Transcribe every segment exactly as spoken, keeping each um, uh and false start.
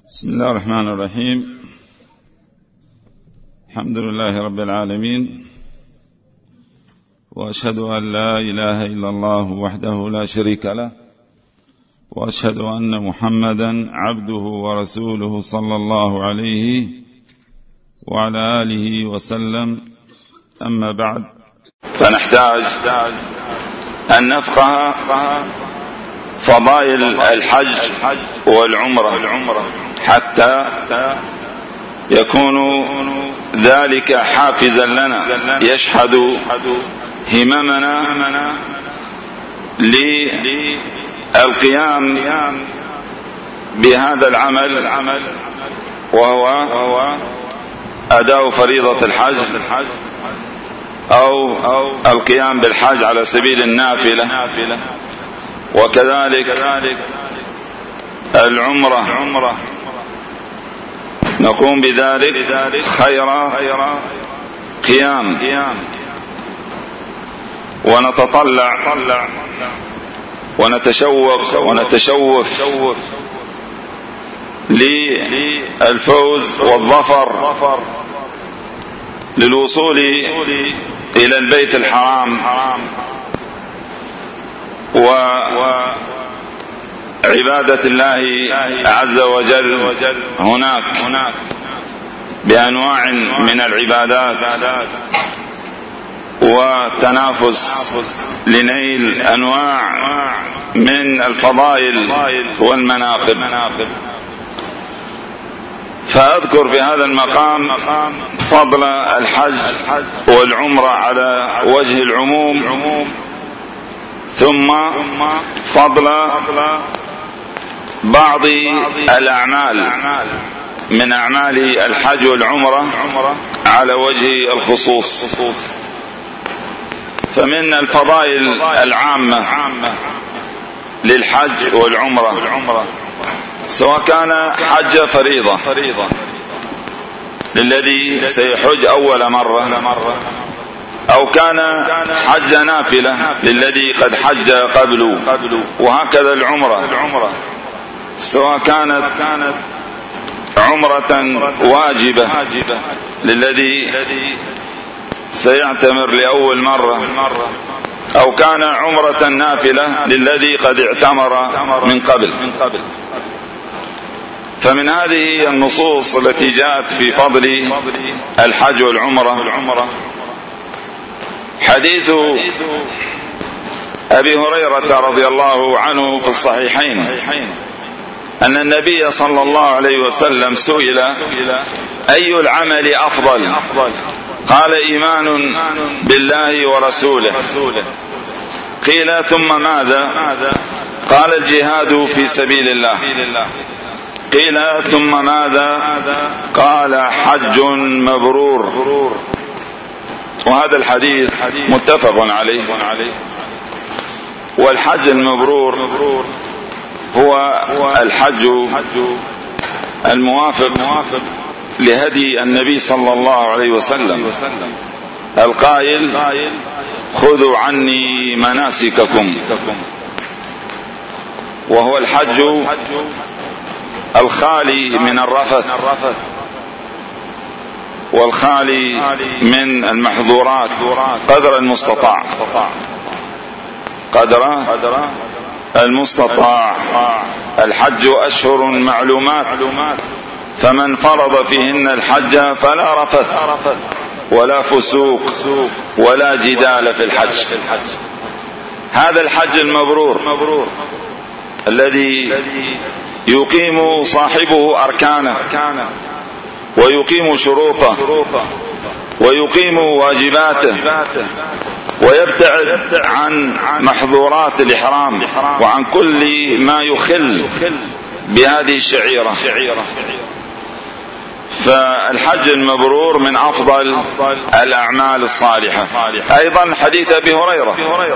بسم الله الرحمن الرحيم. الحمد لله رب العالمين، وأشهد أن لا إله إلا الله وحده لا شريك له، وأشهد أن محمدا عبده ورسوله صلى الله عليه وعلى آله وسلم. أما بعد، فنحتاج أن نفقه فضائل الحج والعمرة حتى يكون ذلك حافزا لنا يشحذ هممنا للقيام بهذا العمل، وهو أداء فريضة الحج أو القيام بالحج على سبيل النافلة، وكذلك العمرة نقوم بذلك خير قيام، ونتطلع ونتشوق ونتشوف للفوز والظفر للوصول إلى البيت الحرام وعبادة الله عز وجل هناك بأنواع من العبادات، وتنافس لنيل أنواع من الفضائل والمناقب. فأذكر في هذا المقام فضل الحج والعمرة على وجه العموم، ثم فضل بعض الأعمال من أعمال الحج والعمرة على وجه الخصوص. فمن الفضائل العامة للحج والعمرة، سواء كان حج فريضة للذي سيحج أول مرة، أو كان حج نافلة للذي قد حج قبله، وهكذا العمرة سواء كانت عمرة واجبة للذي سيعتمر لأول مرة، أو كان عمرة نافلة للذي قد اعتمر من قبل. فمن هذه النصوص التي جاءت في فضل الحج والعمرة حديث أبي هريرة رضي الله عنه في الصحيحين أن النبي صلى الله عليه وسلم سئل: أي العمل أفضل؟ قال: إيمان بالله ورسوله. قيل: ثم ماذا؟ قال: الجهاد في سبيل الله. قيل: ثم ماذا؟ قال: حج مبرور. وهذا الحديث متفق عليه. والحج المبرور هو الحج الموافق لهدي النبي صلى الله عليه وسلم القائل: خذوا عني مناسككم. وهو الحج الخالي من الرفث والخالي من المحظورات قدر المستطاع قدر المستطاع. الحج أشهر معلومات، فمن فرض فيهن الحج فلا رفث ولا فسوق ولا جدال في الحج. هذا الحج المبرور الذي يقيم صاحبه أركانه، ويقيم شروطه، ويقيم واجباته، ويبتعد عن محظورات الإحرام وعن كل ما يخل بهذه الشعيرة. فالحج المبرور من أفضل الأعمال الصالحة. أيضا حديث أبي هريرة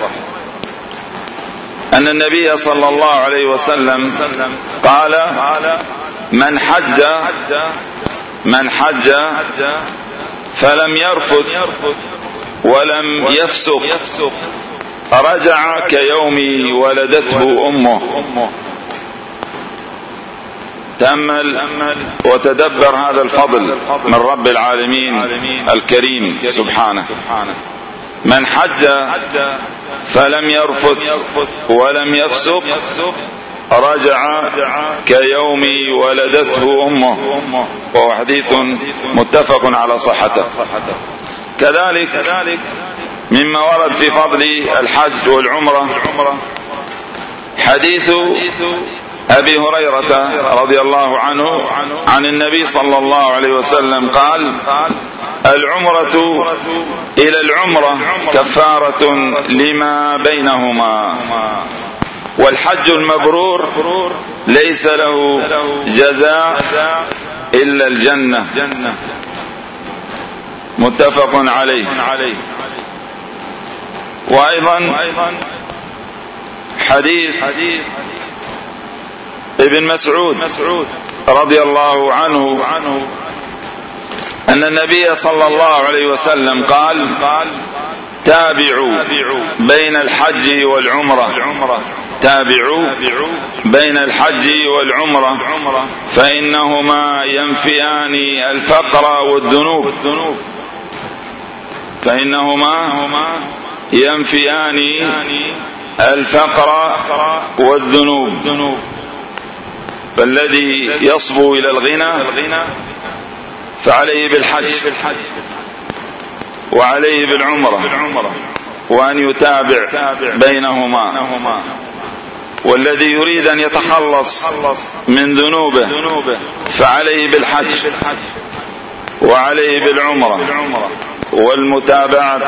أن النبي صلى الله عليه وسلم قال: من حج من حج فلم يرفث ولم يفسق رجع كيوم ولدته أمه. تأمل وتدبر هذا الفضل من رب العالمين الكريم سبحانه. من حج فلم يرفث ولم يفسق رجع كيوم ولدته أمه، وهو حديث متفق على صحته. كذلك مما ورد في فضل الحج والعمرة حديث أبي هريرة رضي الله عنه عن النبي صلى الله عليه وسلم قال: العمرة إلى العمرة كفارة لما بينهما، والحج المبرور ليس له جزاء إلا الجنة. متفق عليه. وأيضا حديث ابن مسعود رضي الله عنه أن النبي صلى الله عليه وسلم قال: تابعوا بين الحج والعمرة تابعوا بين الحج والعمرة فإنهما ينفيان الفقر والذنوب فإنهما ينفيان الفقر والذنوب فالذي يصبو إلى الغنى فعليه بالحج وعليه بالعمرة، وأن يتابع بينهما. والذي يريد أن يتخلص من ذنوبه فعليه بالحج وعليه بالعمرة والمتابعة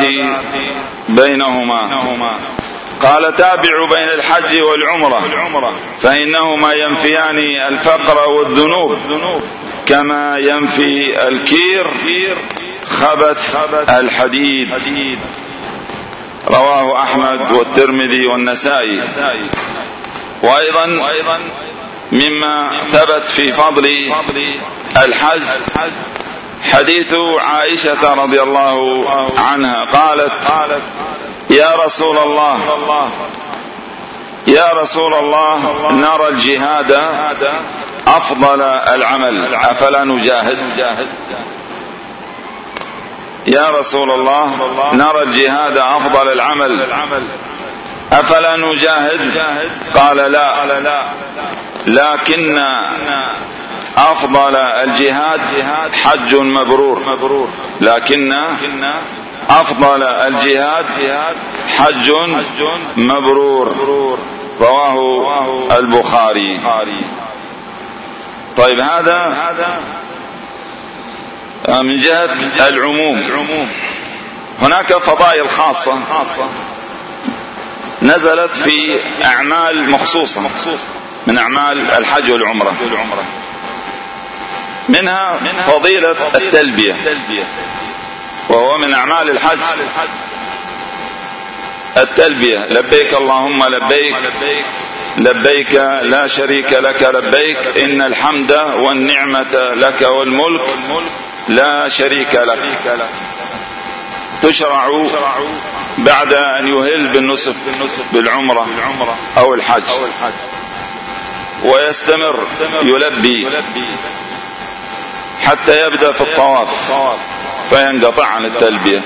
بينهما. قال: تابعوا بين الحج والعمرة فإنهما ينفيان الفقر والذنوب كما ينفي الكير خبث الحديد. رواه أحمد والترمذي والنسائي. وأيضا مما ثبت في فضل الحج حديث عائشة رضي الله عنها قالت: يا رسول الله يا رسول الله نرى الجهاد أفضل العمل أفلا نجاهد؟ يا رسول الله نرى الجهاد أفضل العمل أفلا نجاهد؟ قال: لا، لكن أفضل الجهاد حج مبرور لكن أفضل الجهاد حج مبرور. رواه البخاري. طيب، هذا من جهة العموم. هناك فضائل خاصة نزلت في أعمال مخصوصة من أعمال الحج والعمرة، منها فضيلة التلبية، وهو من أعمال الحج التلبية: لبيك اللهم لبيك لبيك لا شريك لك لبيك إن الحمد والنعمة لك والملك لا شريك لك. تشرع بعد أن يهل بالنسك بالعمرة أو الحج، ويستمر يلبي حتى يبدأ في الطواف فينقطع عن التلبية.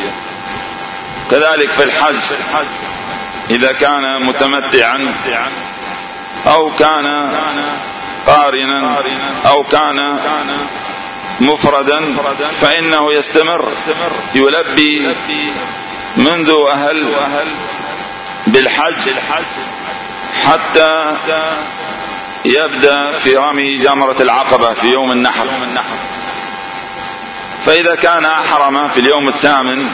كذلك في الحج إذا كان متمتعا أو كان قارنا أو كان مفردا فإنه يستمر يلبي منذ أهل بالحج حتى يبدأ في رمي جمرة العقبة في يوم النحر. فإذا كان أحرم في اليوم الثامن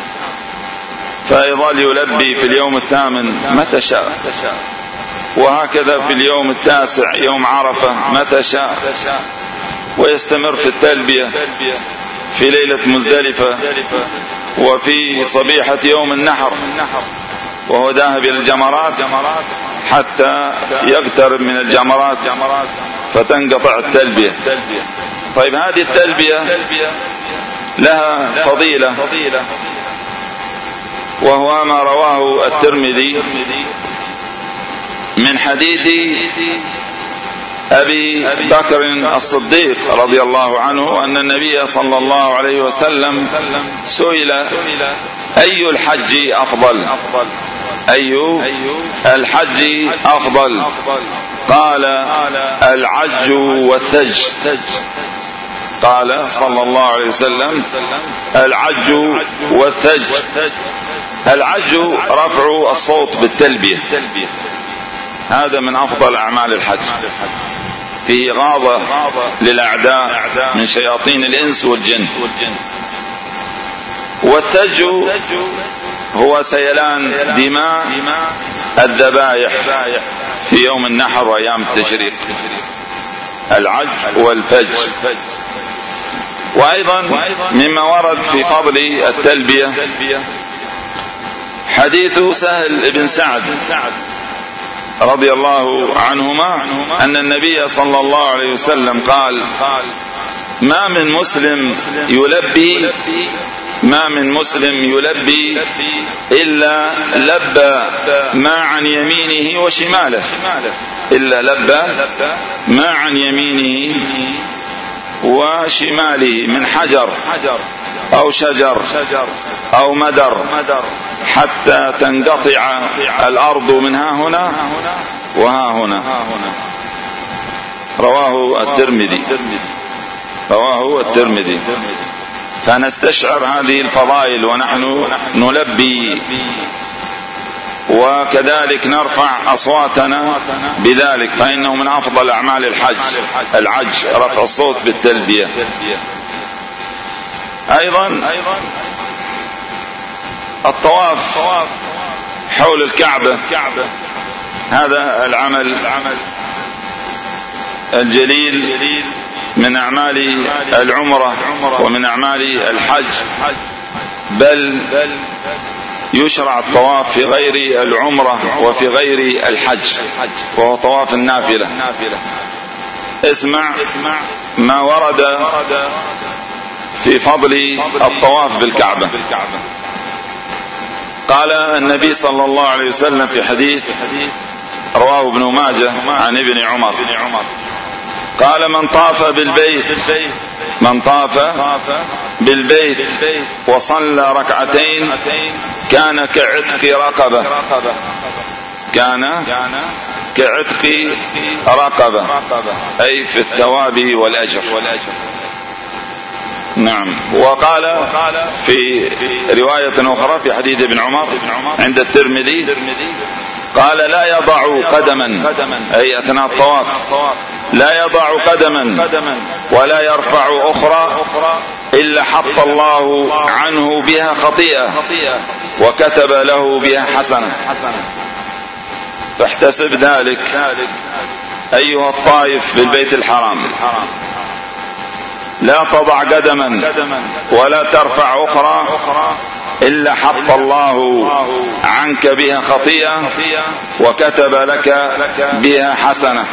فيظل يلبي في اليوم الثامن متى شاء، وهكذا في اليوم التاسع يوم عرفة متى شاء، ويستمر في التلبية في ليلة مزدلفة وفي صبيحة يوم النحر وهو ذاهب إلى الجمرات حتى يقترب من الجمرات فتنقطع التلبية. طيب، هذه التلبية لها فضيلة، وهو ما رواه الترمذي من حديث أبي بكر الصديق رضي الله عنه أن النبي صلى الله عليه وسلم سئل: أي الحج أفضل؟ أي الحج أفضل؟ قال: العج والثج. قال صلى الله عليه وسلم: العج والثج. العج رفع الصوت بالتلبية، هذا من أفضل أعمال الحج، فيه غاضة للأعداء من شياطين الإنس والجن. والثج هو سيلان دماء الذبائح في يوم النحر وأيام التشريق، العج والفج. وأيضا مما ورد في فضل التلبية حديث سهل بن سعد رضي الله عنهما أن النبي صلى الله عليه وسلم قال: ما من مسلم يلبي ما من مسلم يلبي إلا لبى ما عن يمينه وشماله، إلا لبى ما عن يمينه وشماله من حجر أو شجر أو مدر، حتى تنقطع الأرض من ها هنا وها هنا. رواه الترمذي رواه الترمذي فنستشعر هذه الفضائل ونحن نلبي، وكذلك نرفع أصواتنا بذلك، فإنه من أفضل أعمال الحج العج، رفع الصوت بالتلبية. أيضا الطواف حول الكعبة، هذا العمل الجليل من أعمال العمرة ومن أعمال الحج، بل يشرع الطواف في غير العمرة وفي غير الحج، وهو طواف النافلة. اسمع ما ورد في فضل الطواف بالكعبة. قال النبي صلى الله عليه وسلم في حديث رواه ابن ماجه عن ابن عمر قال: من طاف بالبيت من طاف بالبيت وصلى ركعتين كان كعتق رقبة كان كعتق رقبة أي في الثواب والأجر. نعم. وقال في رواية أخرى في حديث ابن عمر عند الترمذي قال: لا يضع قدما، أي أثناء الطواف لا يضع قدما ولا يرفع أخرى إلا حط الله عنه بها خطيئة وكتب له بها حسنة. فاحتسب ذلك أيها الطائف بالبيت الحرام، لا تضع قدما ولا ترفع أخرى إلا حط الله عنك بها خطيئة وكتب لك بها حسنة.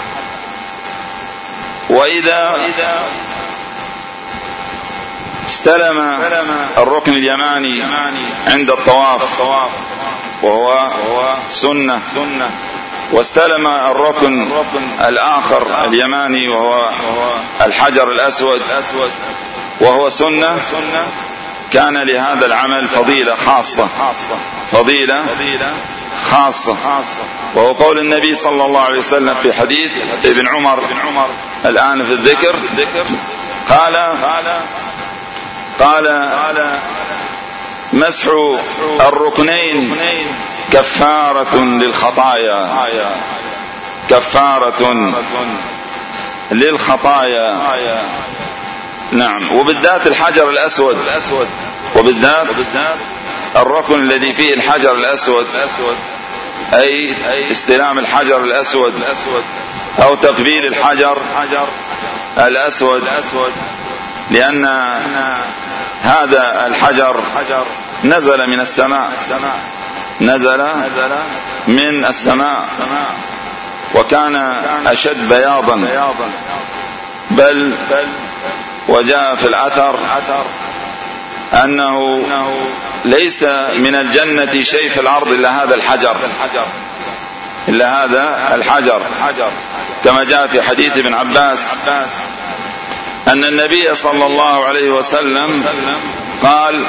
وإذا استلم الركن اليماني عند الطواف وهو سنة، واستلم الركن الآخر اليماني وهو الحجر الأسود وهو سنة، كان لهذا العمل فضيلة خاصة فضيلة خاصة وهو قول النبي صلى الله عليه وسلم في حديث ابن عمر الآن في الذكر قال قال مسح الركنين كفارة للخطايا كفارة للخطايا. نعم. وبالذات الحجر الأسود، وبالذات الركن الذي فيه الحجر الأسود، أي استلام الحجر الأسود أو تقبيل الحجر الأسود، لأن هذا الحجر نزل من السماء نزل من السماء وكان أشد بياضا، بل وجاء في الأثر أنه ليس من الجنة شيء في الأرض إلا هذا الحجر إلا هذا الحجر كما جاء في حديث ابن عباس أن النبي صلى الله عليه وسلم قال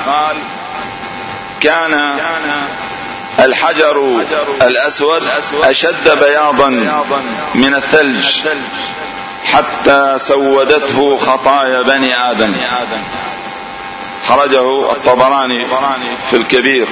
كان الحجر الأسود أشد بياضا من الثلج حتى سودته خطايا بني آدم. خرجه الطبراني في الكبير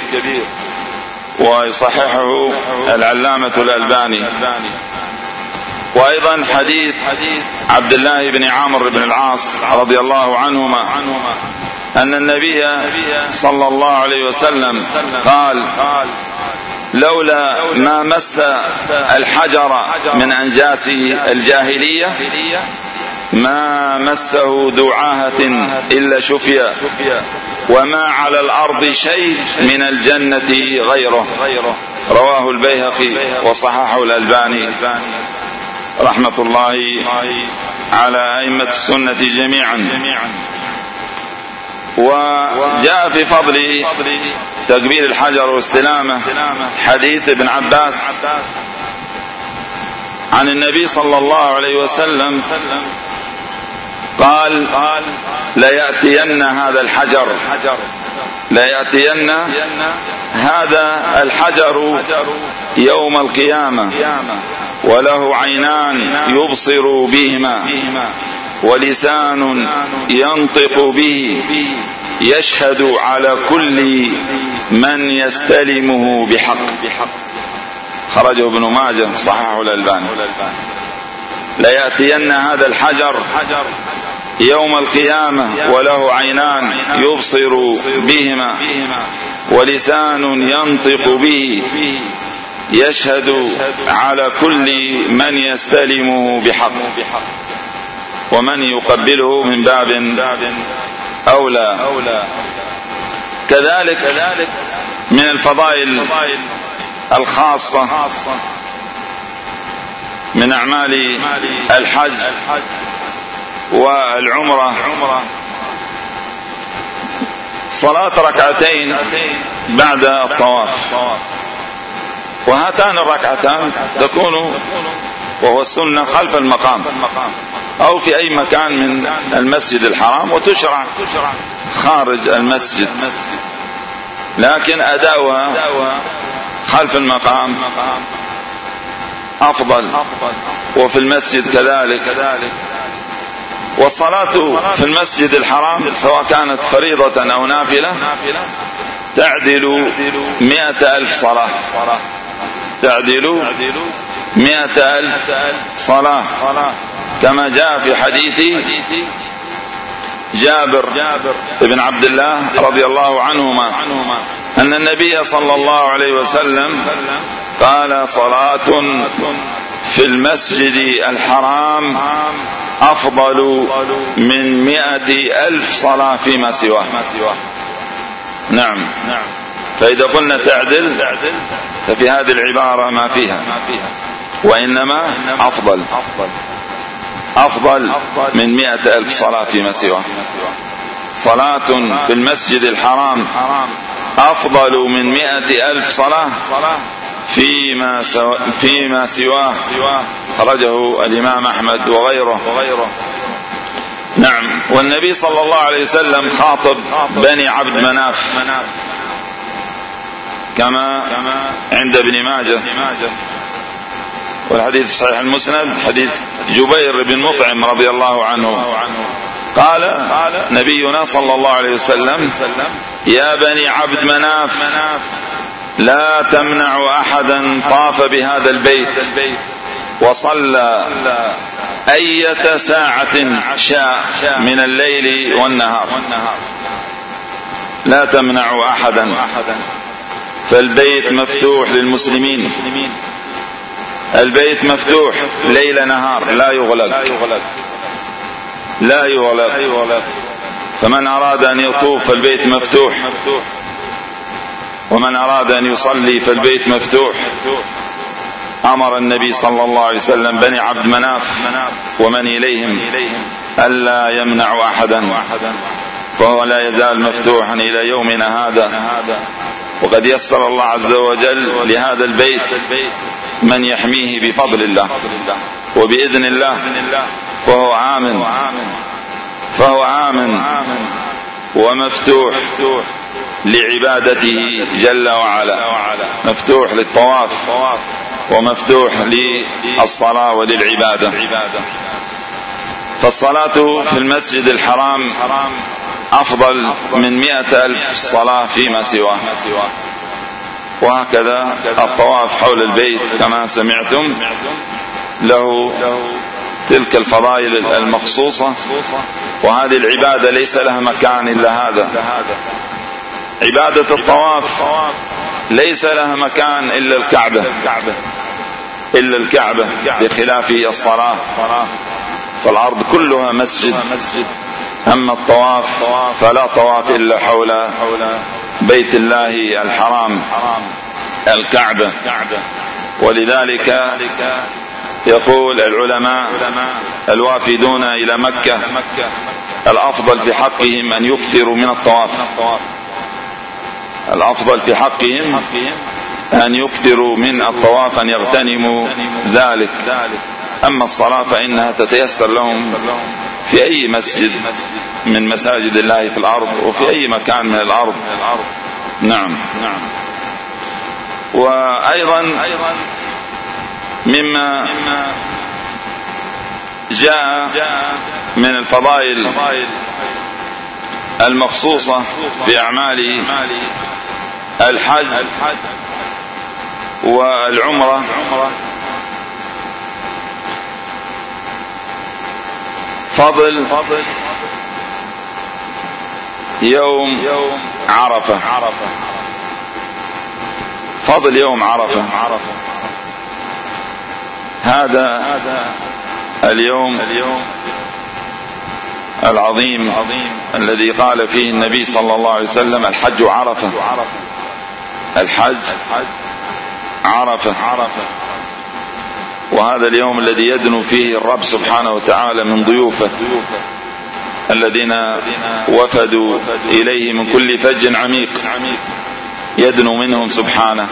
ويصححه العلامة الألباني. وأيضا حديث عبد الله بن عمرو بن العاص رضي الله عنهما أن النبي صلى الله عليه وسلم قال لولا ما مس الحجر من أنجاس الجاهلية ما مسه ذو عاهة إلا شفيا وما على الأرض شيء من الجنة غيره. رواه البيهقي وصححه الألباني رحمة الله على أئمة السنة جميعا. وجاء في فضل تقبيل الحجر واستلامه حديث ابن عباس عن النبي صلى الله عليه وسلم قال ليأتين هذا الحجر ليأتين هذا الحجر يوم القيامة وله عينان يبصر بهما ولسان ينطق به يشهد على كل من يستلمه بحق. خرجه ابن ماجه صححه الألباني. ليأتين هذا الحجر يوم القيامة وله عينان يبصر بهما ولسان ينطق به يشهد على كل من يستلمه بحق ومن يقبله من باب أولى. كذلك من الفضائل الخاصة من أعمال الحج والعمرة صلاة ركعتين بعد الطواف. وهاتان الركعتان تكون وهو السنة خلف المقام أو في أي مكان من المسجد الحرام وتشرع خارج المسجد، لكن أداؤها خلف المقام أفضل وفي المسجد كذلك. والصلاة في المسجد الحرام سواء كانت فريضة أو نافلة تعدل مئة ألف صلاة تعدل مئة ألف صلاة كما جاء في حديث جابر بن عبد الله رضي الله عنهما أن النبي صلى الله عليه وسلم قال صلاة في المسجد الحرام أفضل من مئة ألف صلاة فيما سواه. نعم. فإذا قلنا تعدل ففي هذه العبارة ما فيها، وإنما أفضل أفضل من مئة ألف صلاة فيما سواه. صلاة في المسجد الحرام أفضل من مئة ألف صلاة فيما سو... فيما سواه. خرجه الإمام أحمد وغيره. نعم. والنبي صلى الله عليه وسلم خاطب بني عبد مناف كما عند ابن ماجه، والحديث صحيح المسند حديث جبير بن مطعم رضي الله عنه قال نبينا صلى الله عليه وسلم يا بني عبد مناف لا تمنع أحدا طاف بهذا البيت وصلى أية ساعة شاء من الليل والنهار. لا تمنع أحدا، فالبيت مفتوح للمسلمين، البيت مفتوح ليل نهار لا يغلق لا يغلق فمن أراد أن يطوف فالبيت مفتوح، ومن أراد أن يصلي فالبيت مفتوح. أمر النبي صلى الله عليه وسلم بني عبد مناف ومن إليهم ألا يمنع أحدا، فهو لا يزال مفتوحا إلى يومنا هذا. وقد يسر الله عز وجل لهذا البيت من يحميه بفضل الله. وبإذن الله فهو آمن فهو آمن ومفتوح لعبادته جل وعلا، مفتوح للطواف ومفتوح للصلاة وللعبادة. فالصلاة في المسجد الحرام أفضل من مئة ألف صلاة فيما سواه، وهكذا الطواف حول البيت كما سمعتم له تلك الفضائل المخصوصة، وهذه العبادة ليس لها مكان إلا هذا. عبادة الطواف ليس لها مكان إلا الكعبة إلا الكعبة بخلاف الصلاة، فالأرض كلها مسجد. أما الطواف فلا طواف إلا حول بيت الله الحرام الكعبة. ولذلك يقول العلماء الوافدون إلى مكة الأفضل في حقهم أن يكثروا من الطواف، الأفضل في حقهم أن يكثروا من الطواف، أن يغتنموا ذلك. أما الصلاة فإنها تتيسر لهم في أي مسجد من مساجد الله في الأرض وفي أي مكان من الأرض. نعم. وأيضا مما جاء من الفضائل المخصوصة في أعمال الحج والعمرة فضل يوم عرفة، فضل يوم عرفة. هذا اليوم العظيم الذي قال فيه النبي صلى الله عليه وسلم الحج عرفة، الحج عرفة. وهذا اليوم الذي يدنو فيه الرب سبحانه وتعالى من ضيوفه الذين وفدوا إليه من كل فج عميق، يدنو منهم سبحانه.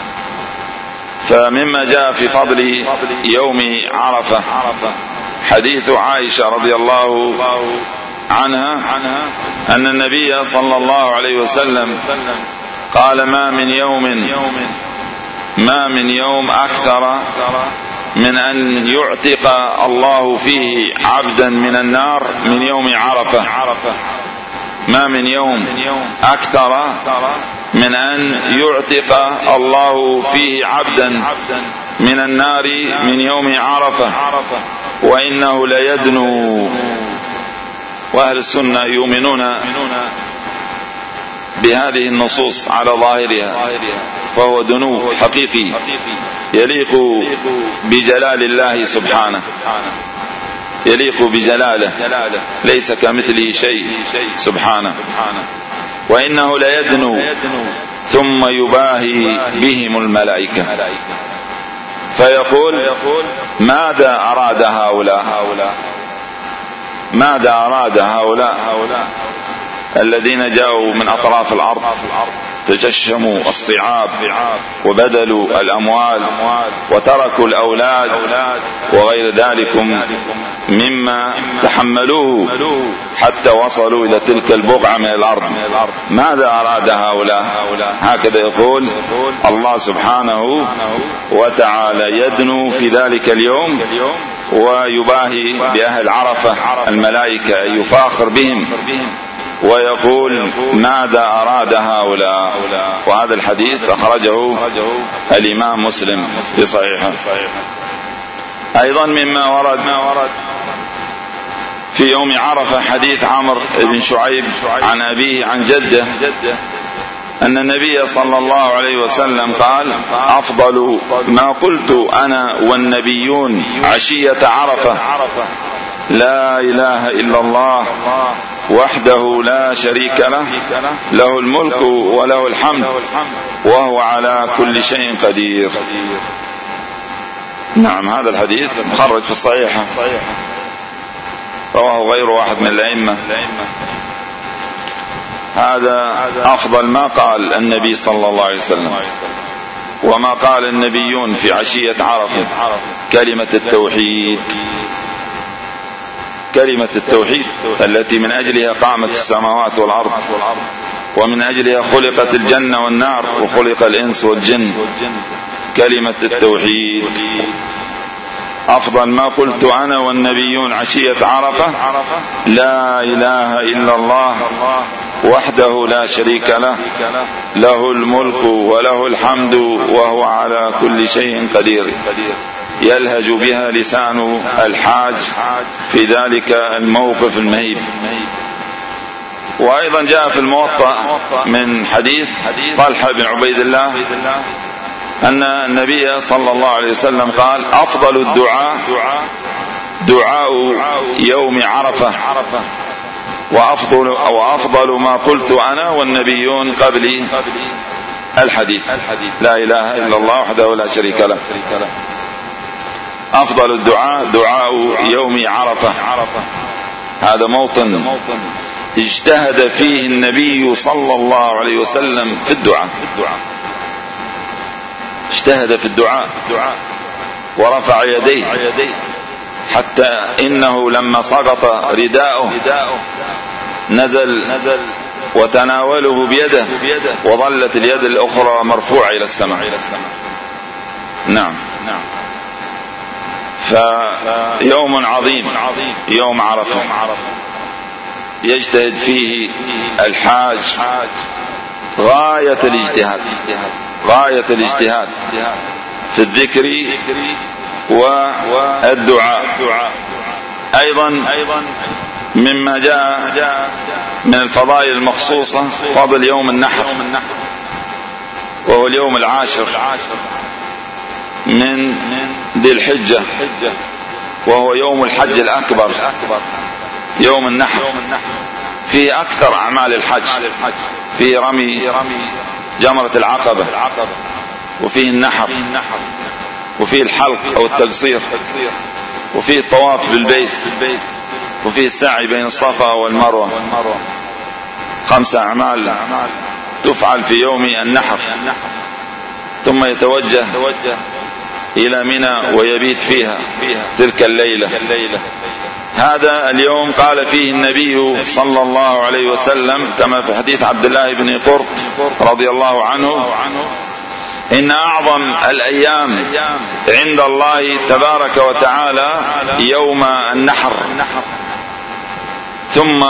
فمما جاء في فضل يوم عرفة حديث عائشة رضي الله عنها أن النبي صلى الله عليه وسلم قال ما من يوم ما من يوم أكثر من أن يعتق الله فيه عبدا من النار من يوم عرفة. ما من يوم أكثر من أن يعتق الله فيه عبدا من النار من يوم عرفة، وإنه ليدنو. وأهل السنة يؤمنون بهذه النصوص على ظاهرها، فهو دنو حقيقي يليق بجلال الله سبحانه، يليق بجلاله، ليس كمثله شيء سبحانه. وإنه ليدنو ثم يباهي بهم الملائكة فيقول ماذا أراد هؤلاء ماذا أراد هؤلاء الذين جاءوا من أطراف الأرض تجشموا الصعاب وبذلوا الأموال وتركوا الأولاد وغير ذلك مما تحملوه حتى وصلوا إلى تلك البقعة من الأرض. ماذا أراد هؤلاء؟ هكذا يقول الله سبحانه وتعالى يدنو في ذلك اليوم ويباهي بأهل عرفة الملائكة، يفاخر بهم ويقول ماذا أراد هؤلاء. وهذا الحديث أخرجه الإمام مسلم في صحيحه. أيضا مما ورد في يوم عرفة حديث عمرو بن شعيب عن أبيه عن جده أن النبي صلى الله عليه وسلم قال أفضل ما قلت أنا والنبيون عشية عرفة لا إله إلا الله وحده لا شريك له له الملك وله الحمد وهو على كل شيء قدير. نعم، هذا الحديث مخرج في الصحيحة، رواه غير واحد من الأئمة. هذا أفضل ما قال النبي صلى الله عليه وسلم وما قال النبيون في عشية عرفة. كلمة التوحيد، كلمة التوحيد التي من أجلها قامت السماوات والأرض، ومن أجلها خلقت الجنة والنار وخلق الإنس والجن. كلمة التوحيد أفضل ما قلت أنا والنبيون عشية عرفة: لا إله إلا الله وحده لا شريك له، له الملك وله الحمد وهو على كل شيء قدير. يلهج بها لسان الحاج في ذلك الموقف المهيب. وأيضا جاء في الموطأ من حديث طلحة بن عبيد الله أن النبي صلى الله عليه وسلم قال: أفضل الدعاء دعاء يوم عرفة، وأفضل, وأفضل ما قلت أنا والنبيون قبلي الحديث: لا إله إلا الله وحده لا شريك له. أفضل الدعاء دعاء يوم عرفة. هذا موطن اجتهد فيه النبي صلى الله عليه وسلم في الدعاء، اجتهد في الدعاء ورفع يديه، حتى إنه لما سقط رداؤه نزل وتناوله بيده، وظلت اليد الأخرى مرفوعة إلى السماء. نعم. فيوم عظيم يوم عرفة يجتهد فيه الحاج غاية الاجتهاد، غاية الاجتهاد في الذكر والدعاء. أيضا مما جاء من الفضائل المخصوصة فضل يوم النحر، وهو اليوم العاشر من ذي الحجة، وهو يوم الحج الأكبر، يوم النحر. فيه أكثر أعمال الحج، فيه رمي جمرة العقبة، وفيه النحر، وفيه الحلق أو التقصير، وفيه الطواف بالبيت، وفيه السعي بين الصفا والمروة. خمسة أعمال تفعل في يوم النحر، ثم يتوجه إلى منى ويبيت فيها تلك الليلة. هذا اليوم قال فيه النبي صلى الله عليه وسلم كما في حديث عبد الله بن قرط رضي الله عنه: إن أعظم الأيام عند الله تبارك وتعالى يوم النحر، ثم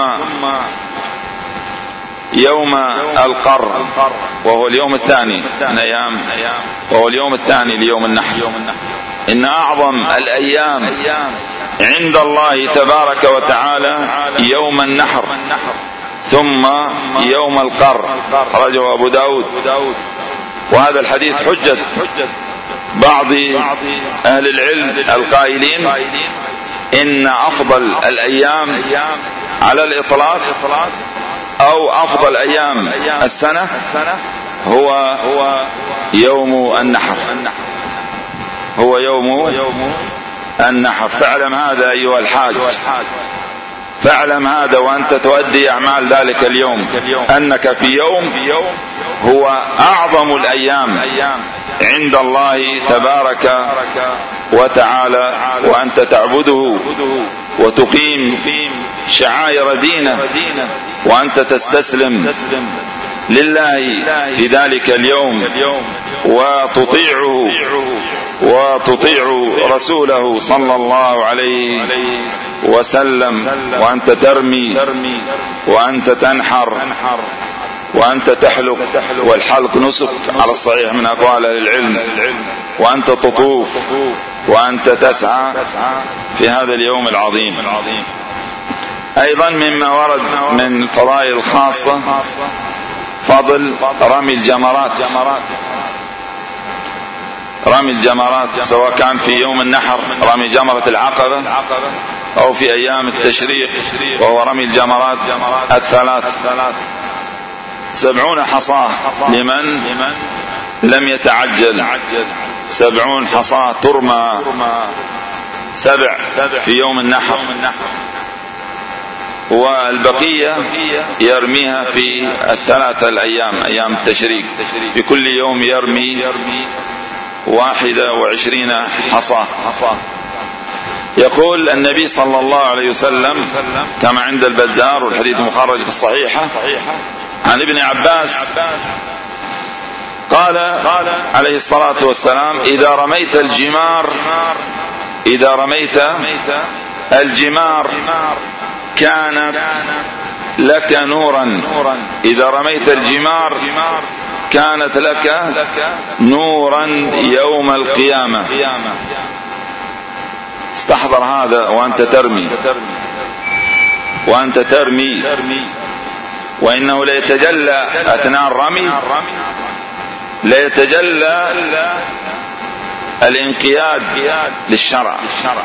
يوم القر، وهو اليوم الثاني من أيام، وهو اليوم الثاني ليوم النحر. إن أعظم الأيام عند الله تبارك وتعالى يوم النحر، ثم يوم القر، أخرجه أبو داود. وهذا الحديث حجة بعض أهل العلم القائلين إن أفضل الأيام على الإطلاق أو أفضل أيام السنة هو يوم النحر، هو يوم النحر. فاعلم هذا أيها الحاج، فاعلم هذا وأنت تؤدي أعمال ذلك اليوم، أنك في يوم هو أعظم الأيام عند الله تبارك وتعالى، وأنت تعبده وتقيم شعائر دينه، وأنت تستسلم لله في ذلك اليوم، وتطيعه وتطيع رسوله صلى الله عليه وسلم، وأنت ترمي وأنت تنحر وأنت تحلق، والحلق نسك على الصحيح من أقوال أهل العلم، وأنت تطوف وأنت تسعى في هذا اليوم العظيم. أيضا مما ورد من الفضائل الخاصة فضل رمي الجمرات، رمي الجمرات سواء كان في يوم النحر رمي جمرة العقبة أو في أيام التشريق وهو رمي الجمرات الثلاث. سبعون حصاة لمن لم يتعجل، سبعون حصاة ترمى سبع في يوم النحر، والبقية يرميها في الثلاثة الأيام أيام التشريق. في كل يوم يرمي واحدة وعشرين حصى. يقول النبي صلى الله عليه وسلم كما عند البزار والحديث مخرج في الصحيحة عن ابن عباس قال عليه الصلاة والسلام: إذا رميت الجمار إذا رميت الجمار كانت لك نورا إذا رميت الجمار كانت لك نورا يوم القيامة. استحضر هذا وأنت ترمي وأنت ترمي وإنه ليتجلى أثناء الرمي ليتجلى الانقياد للشرع،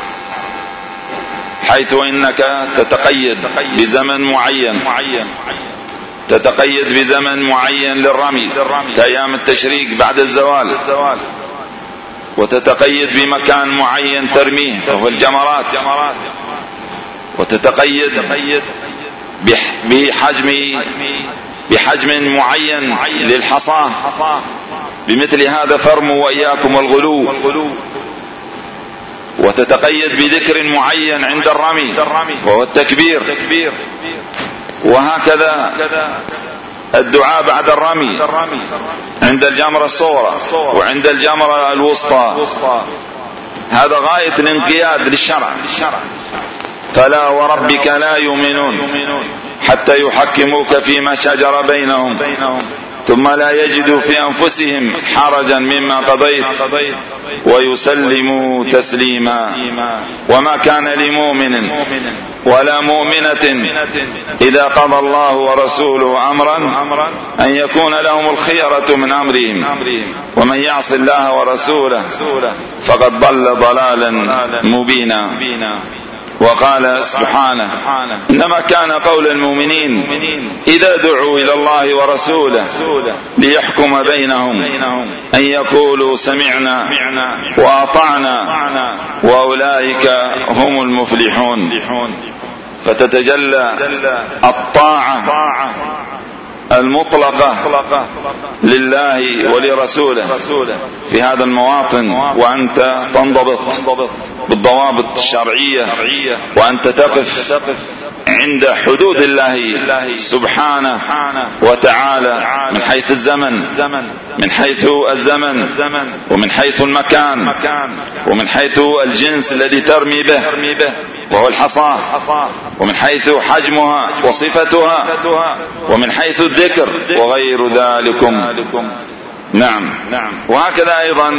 حيث إنك تتقيد بزمن معين تتقيد بزمن معين للرمي كأيام التشريق بعد الزوال، وتتقيد بمكان معين ترميه وهو الجمرات، وتتقيد بحجم بحجم معين للحصاة. بمثل هذا فارموا وإياكم الغلو، وتتقيد بذكر معين عند الرمي وهو التكبير، وهكذا الدعاء بعد الرمي عند الجمرة الصغرى وعند الجمرة الوسطى. هذا غاية الانقياد للشرع. فلا وربك لا يؤمنون حتى يحكموك فيما شجر بينهم ثم لا يجدوا في أنفسهم حرجا مما قضيت ويسلموا تسليما. وما كان لمؤمن ولا مؤمنة إذا قضى الله ورسوله أمرا أن يكون لهم الخيرة من أمرهم ومن يعص الله ورسوله فقد ضل ضلالا مبينا. وقال سبحانه: إنما كان قول المؤمنين إذا دعوا إلى الله ورسوله ليحكم بينهم أن يقولوا سمعنا وأطعنا وأولئك هم المفلحون. فتتجلى الطاعة المطلقة لله ولرسوله في هذا المواطن، وأنت تنضبط بالضوابط الشرعية، وأنت تقف عند حدود الله سبحانه وتعالى من حيث الزمن من حيث الزمن ومن حيث المكان ومن حيث الجنس الذي ترمي به وهو الحصاة، ومن حيث حجمها وصفتها، ومن حيث الذكر وغير ذلكم. نعم. وهكذا أيضا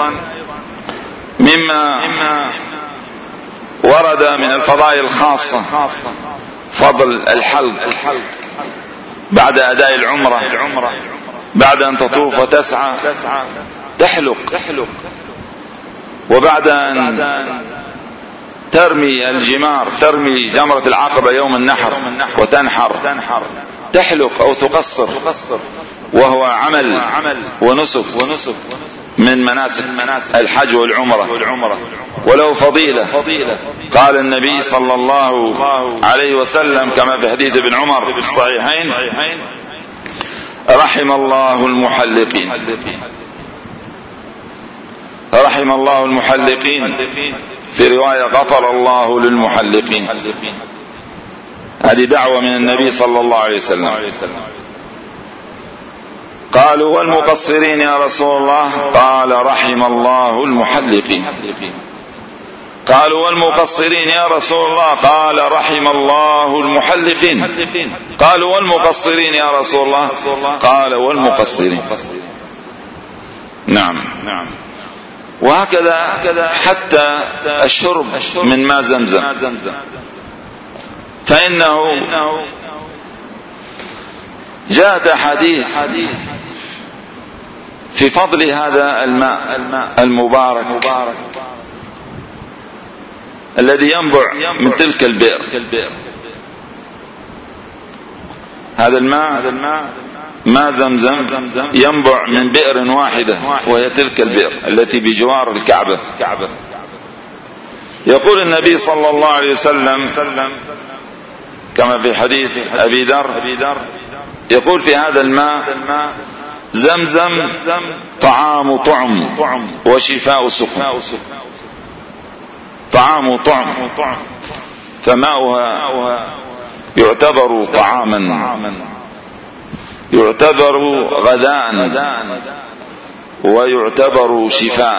مما ورد من الفضائل الخاصة فضل الحلق بعد أداء العمرة، بعد أن تطوف وتسعى تحلق، وبعد أن ترمي الجمار ترمي جمرة العقبة يوم النحر وتنحر تحلق أو تقصر، وهو عمل ونسك من مناسك الحج والعمرة، وله فضيلة. قال النبي صلى الله عليه وسلم كما في حديث ابن عمر في الصحيحين: رحم الله المحلقين رحم الله المحلقين في رواية غفر الله للمحلقين. هذه دعوة من النبي صلى الله عليه وسلم. قالوا: والمقصرين يا رسول الله؟ قال: رحم الله المحلقين. قالوا: والمقصرين يا رسول الله؟ قال: رحم الله المحلقين. قالوا: والمقصرين يا رسول الله؟ قال: والمقصرين. نعم. وهكذا حتى الشرب من ماء زمزم، فإنه جاءت حديث في فضل هذا الماء المبارك الذي ينبع من تلك البئر. هذا الماء ماء زمزم ينبع من بئر واحدة وهي تلك البئر التي بجوار الكعبة. يقول النبي صلى الله عليه وسلم كما في حديث أبي ذر، يقول في هذا الماء: زمزم طعام طعم وشفاء سقم. طعام طعم فماؤها يعتبر طعاما، يعتبر غذاء، ويعتبر شفاء.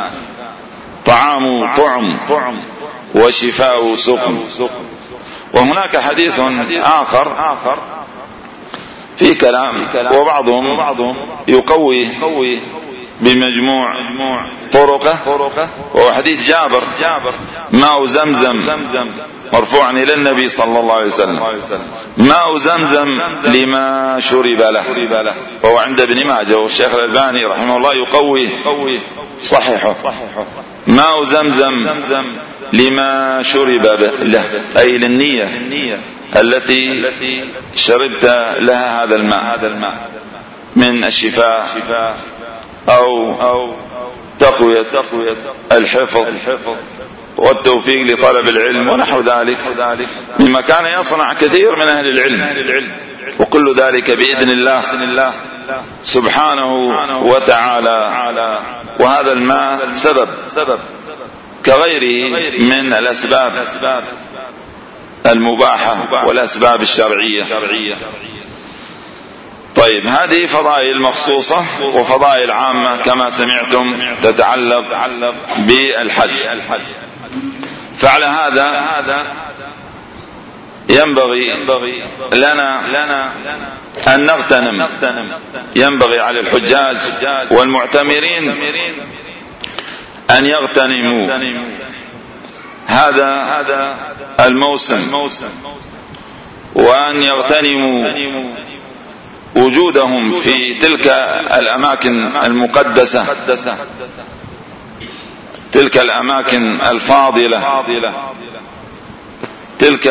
طعام طعم وشفاء سقم. وهناك حديث آخر في كلام، وبعضهم يقوي بمجموع طرقه، وهو حديث جابر ماء زمزم مرفوعا إلى النبي صلى الله عليه وسلم، ماء زمزم لما شرب له، وهو عند ابن ماجه، والشيخ الألباني رحمه الله يقوي صححه. ماء زمزم لما شرب له، أي للنية التي شربت لها هذا الماء من الشفاء أو تقوية الحفظ والتوفيق لطلب العلم ونحو ذلك، مما كان يصنع كثير من أهل العلم، وكل ذلك بإذن الله سبحانه وتعالى. وهذا الماء سبب كغيره من الأسباب المباحة والأسباب الشرعية. طيب، هذه فضائل مخصوصة وفضائل عامة كما سمعتم تتعلق بالحج. فعلى هذا ينبغي لنا أن نغتنم، ينبغي على الحجاج والمعتمرين أن يغتنموا هذا الموسم، وأن يغتنموا وجودهم في تلك الأماكن المقدسة، تلك الأماكن الفاضلة، تلك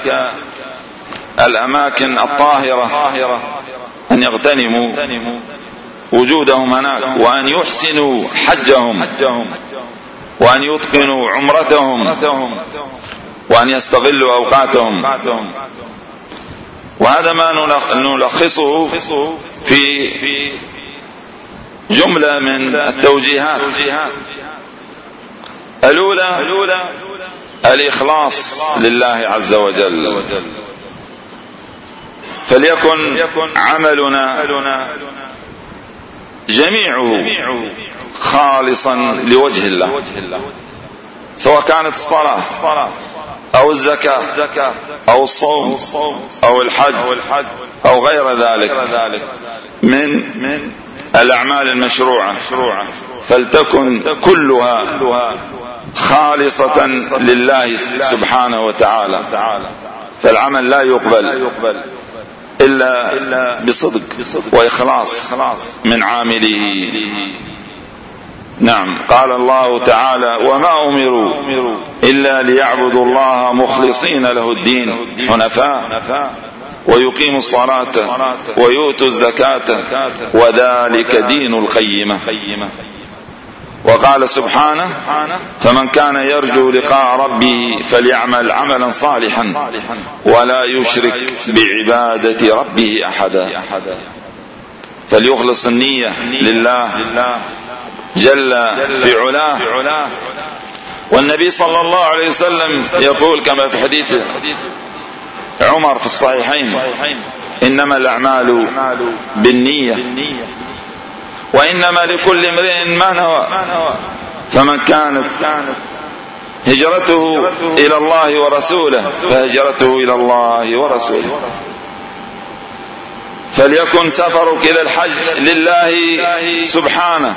الأماكن الطاهرة، أن يغتنموا وجودهم هناك، وأن يحسنوا حجهم، وأن يتقنوا عمرتهم، وأن يستغلوا أوقاتهم. وهذا ما نلخصه في جملة من التوجيهات. الأولى الإخلاص لله عز وجل، فليكن عملنا جميعه خالصا لوجه الله، سواء كانت الصلاة أو الزكاة أو الصوم أو الحج أو غير ذلك من الأعمال المشروعة، فلتكن كلها خالصة لله سبحانه وتعالى. فالعمل لا يقبل إلا بصدق وإخلاص من عامله. نعم، قال الله تعالى: وما أمروا إلا ليعبدوا الله مخلصين له الدين حنفاء ويقيموا الصلاة ويؤتوا الزكاة وذلك دين القيمة. وقال سبحانه: فمن كان يرجو لقاء ربه فليعمل عملا صالحا ولا يشرك بعبادة ربه أحدا. فليخلص النية لله جل في علاه. والنبي صلى الله عليه وسلم يقول كما في حديث عمر في الصحيحين: إنما الأعمال بالنية وإنما لكل امرئ ما نوى. فمن كانت هجرته إلى الله ورسوله فهجرته إلى الله ورسوله. فليكن سفرك إلى الحج لله سبحانه،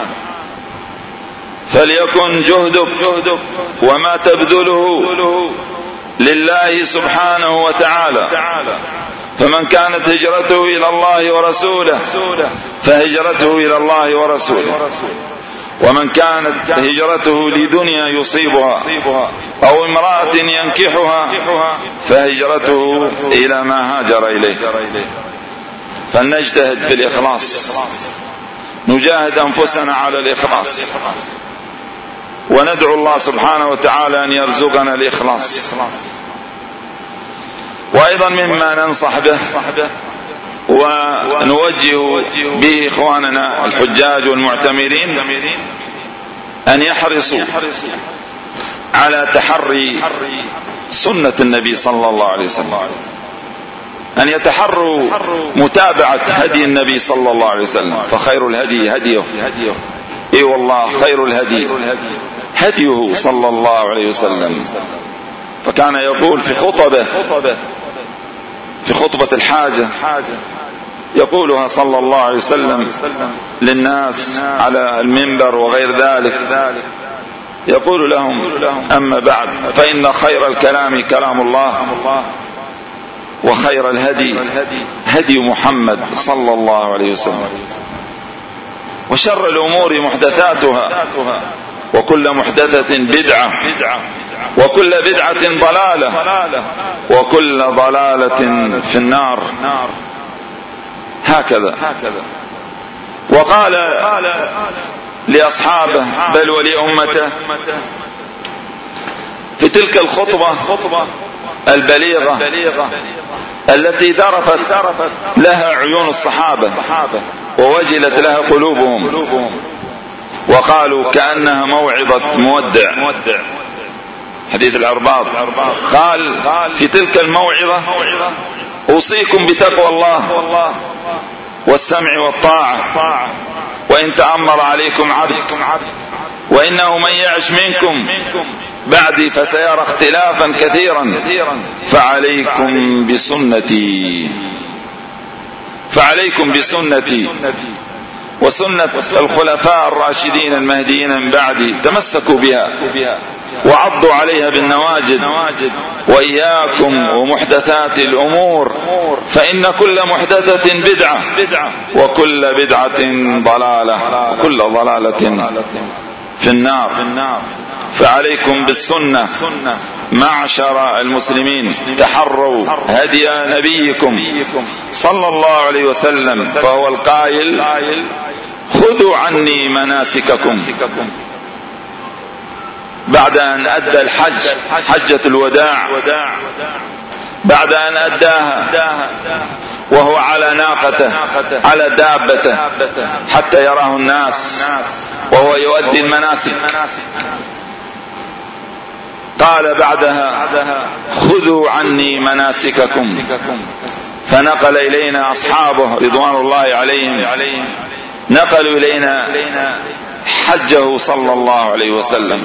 فليكن جهدك وما تبذله لله سبحانه وتعالى. فمن كانت هجرته إلى الله ورسوله فهجرته إلى الله ورسوله. ومن كانت هجرته لدنيا يصيبها أو امرأة ينكحها فهجرته إلى ما هاجر إليه. فلنجتهد في الإخلاص، نجاهد أنفسنا على الإخلاص، وندعو الله سبحانه وتعالى أن يرزقنا الإخلاص. وأيضا مما ننصح به ونوجه به إخواننا الحجاج والمعتمرين أن يحرصوا على تحري سنة النبي صلى الله عليه وسلم، أن يتحروا متابعة هدي النبي صلى الله عليه وسلم، فخير الهدي هديه. اي والله خير الهدي هديه صلى الله عليه وسلم. فكان يقول في خطبه في خطبة الحاجة يقولها صلى الله عليه وسلم للناس على المنبر وغير ذلك، يقول لهم: أما بعد فإن خير الكلام كلام الله، وخير الهدي هدي محمد صلى الله عليه وسلم، وشر الأمور محدثاتها، وكل محدثة بدعة، وكل بدعة ضلالة، وكل ضلالة في النار. هكذا. وقال لأصحابه بل ولأمته في تلك الخطبة البليغة التي ذرفت لها عيون الصحابة ووجلت لها قلوبهم، وقالوا كأنها موعظة مودع، حديث العرباض. قال في تلك الموعظة: أوصيكم بتقوى الله والسمع والطاعة، وإن تأمر عليكم عبد، وإنه من يعش منكم بعدي فسيرى اختلافا كثيرا، فعليكم بسنتي فعليكم بسنتي وسنة الخلفاء الراشدين المهديين من بعدي، تمسكوا بها وعضوا عليها بالنواجذ، وإياكم ومحدثات الأمور، فإن كل محدثة بدعة، وكل بدعة ضلالة، وكل ضلالة في النار. فعليكم بالسنة معشر المسلمين، تحروا هدي نبيكم صلى الله عليه وسلم، فهو القائل: خذوا عني مناسككم. بعد أن أدى الحج، حجة الوداع، بعد أن أداها وهو على ناقته على دابته حتى يراه الناس وهو يؤدي المناسك، قال بعدها: خذوا عني مناسككم. فنقل إلينا أصحابه رضوان الله عليهم، نقلوا إلينا حجه صلى الله عليه وسلم.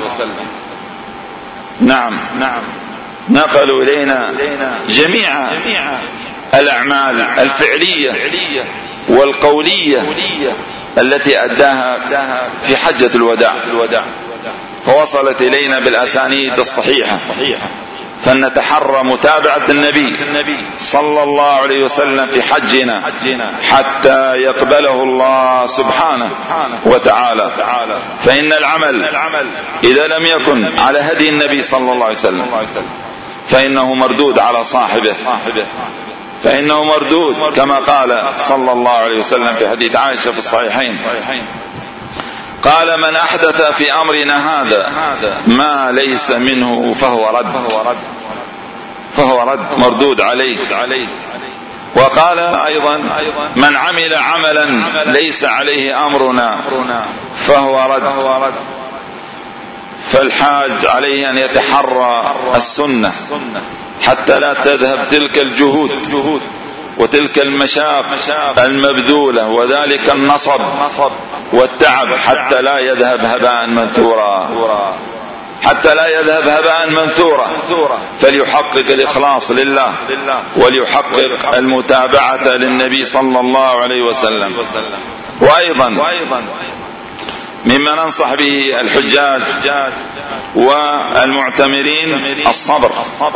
نعم نقلوا إلينا جميع الأعمال الفعلية والقولية التي أداها في حجة الوداع، فوصلت إلينا بالأسانيد الصحيحة. فلنتحرى متابعة النبي صلى الله عليه وسلم في حجنا حتى يقبله الله سبحانه وتعالى. فإن العمل إذا لم يكن على هدي النبي صلى الله عليه وسلم فإنه مردود على صاحبه، فإنه مردود، كما قال صلى الله عليه وسلم في حديث عائشة في الصحيحين: قال: من أحدث في أمرنا هذا ما ليس منه فهو رد، فهو رد مردود عليه. وقال أيضا: من عمل عملا ليس عليه أمرنا فهو رد. فالحاج عليه أن يتحرى السنة حتى لا تذهب تلك الجهود وتلك المشاق المبذولة وذلك النصب والتعب حتى لا يذهب هباء منثورا، حتى لا يذهب هباء منثورا. فليحقق الإخلاص لله، وليحقق المتابعة للنبي صلى الله عليه وسلم. وأيضا مما ننصح به الحجاج والمعتمرين الصبر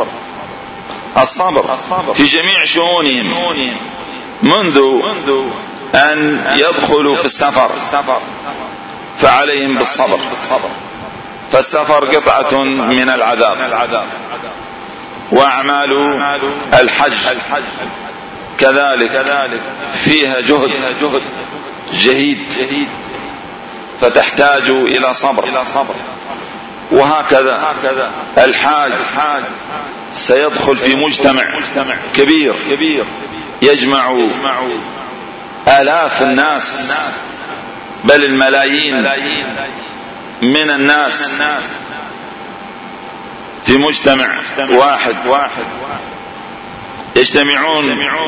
الصبر في جميع شؤونهم، منذ أن يدخلوا في السفر فعليهم بالصبر، فالسفر قطعة من العذاب، وأعمال الحج كذلك فيها جهد جهيد، فتحتاج إلى صبر. وهكذا الحاج سيدخل في مجتمع كبير يجمع آلاف الناس بل الملايين من الناس في مجتمع واحد، يجتمعون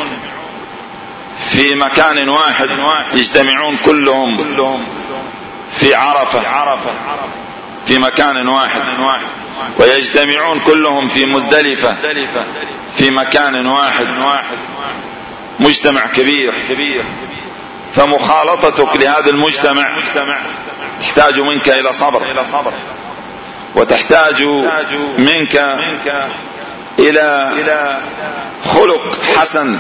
في مكان واحد، يجتمعون كلهم في عرفة في مكان واحد، ويجتمعون كلهم في مزدلفة في مكان واحد، مجتمع كبير. فمخالطتك لهذا المجتمع تحتاج منك إلى صبر، وتحتاج منك إلى خلق حسن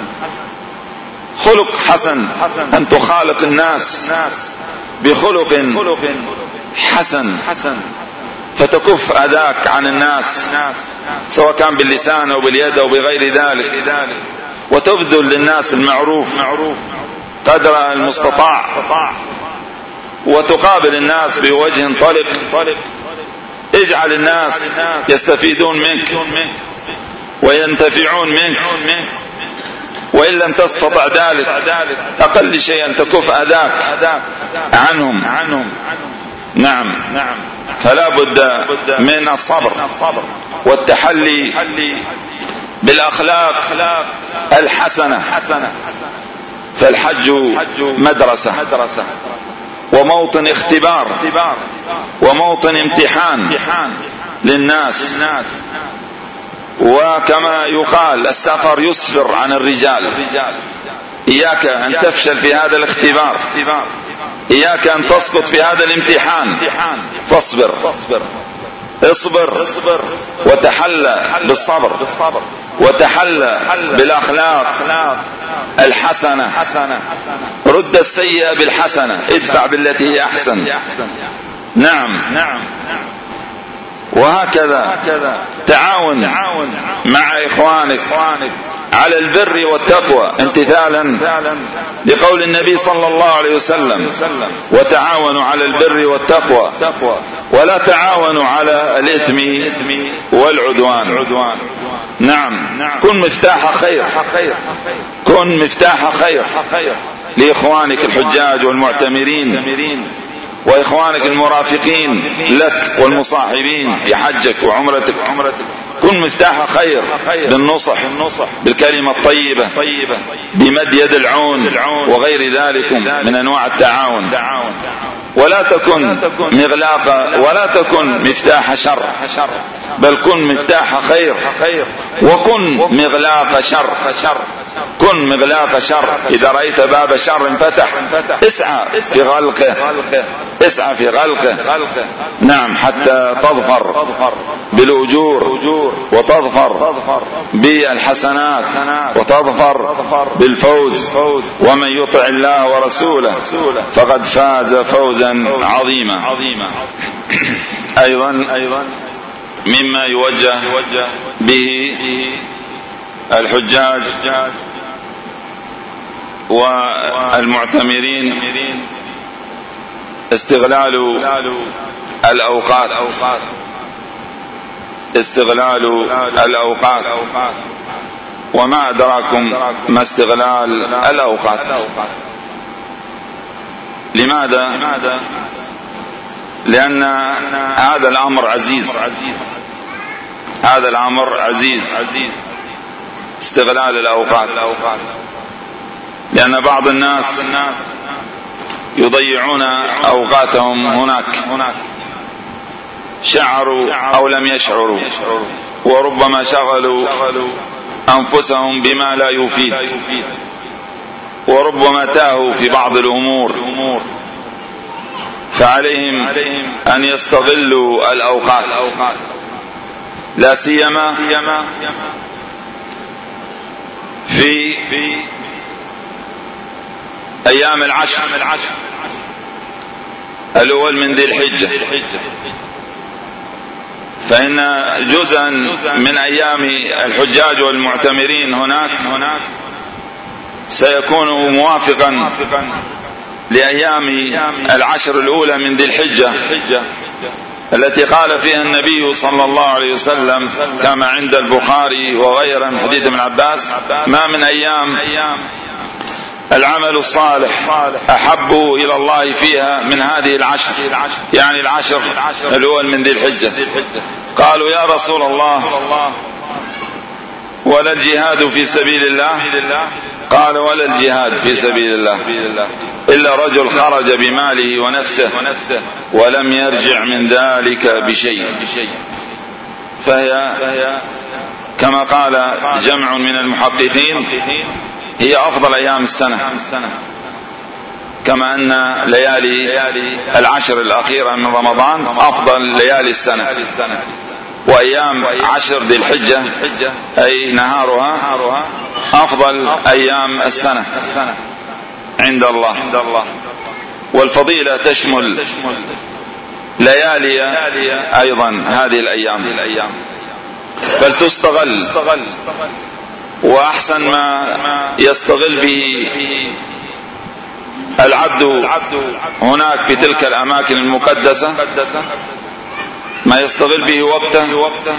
خلق حسن أن تخالق الناس بخلق حسن فتكف أذاك عن الناس، سواء كان باللسان أو باليد أو بغير ذلك، وتبذل للناس المعروف قدر المستطاع، وتقابل الناس بوجه طلق. اجعل الناس يستفيدون منك وينتفعون منك، وإن لم تستطع ذلك أقل شيء أن تكف أذاك عنهم. نعم، فلا بد من الصبر والتحلي بالأخلاق الحسنة. فالحج مدرسة وموطن اختبار وموطن امتحان للناس، وكما يقال السفر يسفر عن الرجال. إياك أن تفشل في هذا الاختبار، إياك أن تسقط في هذا الامتحان، فاصبر اصبر وتحلى بالصبر وتحلى بالأخلاق الحسنة. رد السيئة بالحسنة، ادفع بالتي هي أحسن. نعم، وهكذا تعاون مع إخوانك على البر والتقوى امتثالا لقول النبي صلى الله عليه وسلم: وتعاونوا على البر والتقوى ولا تعاونوا على الإثم والعدوان. نعم، كن مفتاح خير، كن مفتاح خير لإخوانك الحجاج والمعتمرين وإخوانك المرافقين لك والمصاحبين في حجك وعمرتك. كن مفتاح خير بالنصح، بالكلمة الطيبة، بمد يد العون وغير ذلك من أنواع التعاون. ولا تكن مغلاق ولا تكن مفتاح شر، بل كن مفتاح خير وكن مغلاق شر. كن مغلاق شر، إذا رأيت باب شر فتح اسعى في غلقه، اسعى في غلقه. نعم، حتى تظفر بالأجور وتظفر بالحسنات وتظفر بالفوز. ومن يطع الله ورسوله فقد فاز فوزا عظيما. أيضا مما يوجه به الحجاج والمعتمرين استغلال الأوقات استغلال الأوقات وما أدراكم ما استغلال الأوقات. لماذا؟ لأن هذا الأمر عزيز، هذا الأمر عزيز استغلال الأوقات، لأن بعض الناس يضيعون أوقاتهم هناك، شعروا أو لم يشعروا، وربما شغلوا أنفسهم بما لا يفيد، وربما تاهوا في بعض الأمور. فعليهم أن يستغلوا الأوقات، لا سيما في أيام العشر الأول من ذي الحجة، فإن جزءا من أيام الحجاج والمعتمرين هناك سيكون موافقا لأيام العشر الأولى من ذي الحجة، التي قال فيها النبي صلى الله عليه وسلم كما عند البخاري وغيره من حديث ابن عباس: ما من أيام العمل الصالح أحب إلى الله فيها من هذه العشر، يعني العشر الأول من ذي الحجة. قالوا: يا رسول الله ولا الجهاد في سبيل الله؟ قال: ولا الجهاد في سبيل الله إلا رجل خرج بماله ونفسه ولم يرجع من ذلك بشيء. فهي كما قال جمع من المحققين هي أفضل أيام السنة، كما أن ليالي العشر الأخيرة من رمضان أفضل ليالي السنة، وأيام عشر ذي الحجة أي نهارها أفضل أيام السنة عند الله. والفضيلة تشمل ليالي أيضا هذه الأيام، بل تستغل، وأحسن ما يستغل به العبد هناك في تلك الأماكن المقدسة ما يستغل به وقته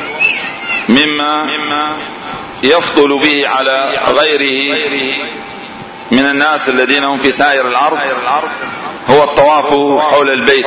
مما يفضل به على غيره من الناس الذين هم في سائر الأرض، هو الطواف حول البيت.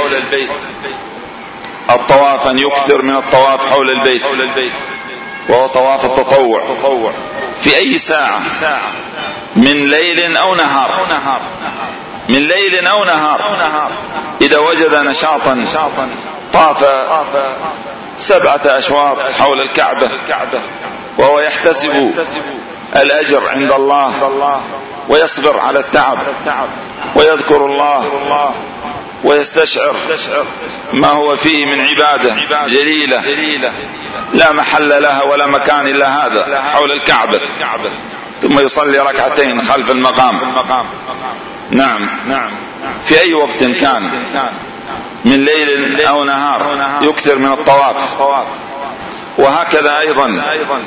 الطواف أن يكثر من الطواف حول البيت، وهو طواف التطوع في أي ساعة من ليل أو نهار، من ليل أو نهار. إذا وجد نشاطا طاف سبعة أشواط حول الكعبة وهو يحتسب الأجر عند الله، ويصبر على التعب ويذكر الله ويستشعر ما هو فيه من عبادة جليلة لا محل لها ولا مكان إلا هذا حول الكعبة، ثم يصلي ركعتين خلف المقام. نعم، في أي وقت كان من ليل أو نهار يكثر من الطواف. وهكذا أيضا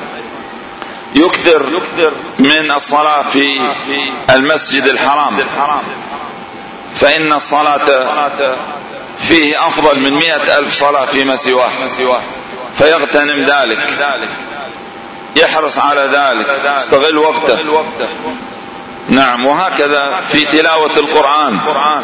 يكثر من الصلاة في المسجد الحرام، فإن الصلاة فيه أفضل من مئة ألف صلاة فيما سواه، فيغتنم ذلك، يحرص على ذلك، يستغل وقته. نعم. وهكذا في تلاوة القرآن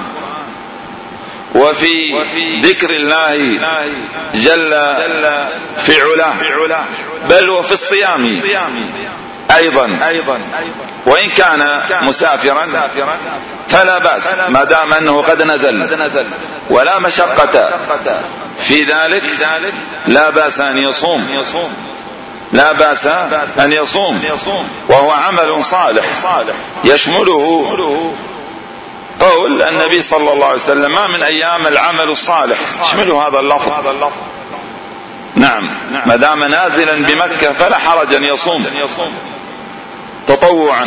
وفي ذكر الله جل في علاه، بل وفي الصيام أيضا، وإن كان مسافرا فلا بأس ما دام أنه قد نزل ولا مشقة في ذلك، لا بأس أن يصوم، لا بأس أن يصوم، وهو عمل صالح يشمله قول النبي صلى الله عليه وسلم: ما من أيام العمل الصالح، يشمله هذا اللفظ. نعم. ما دام نازلا بمكة فلا حرج أن يصوم تطوعا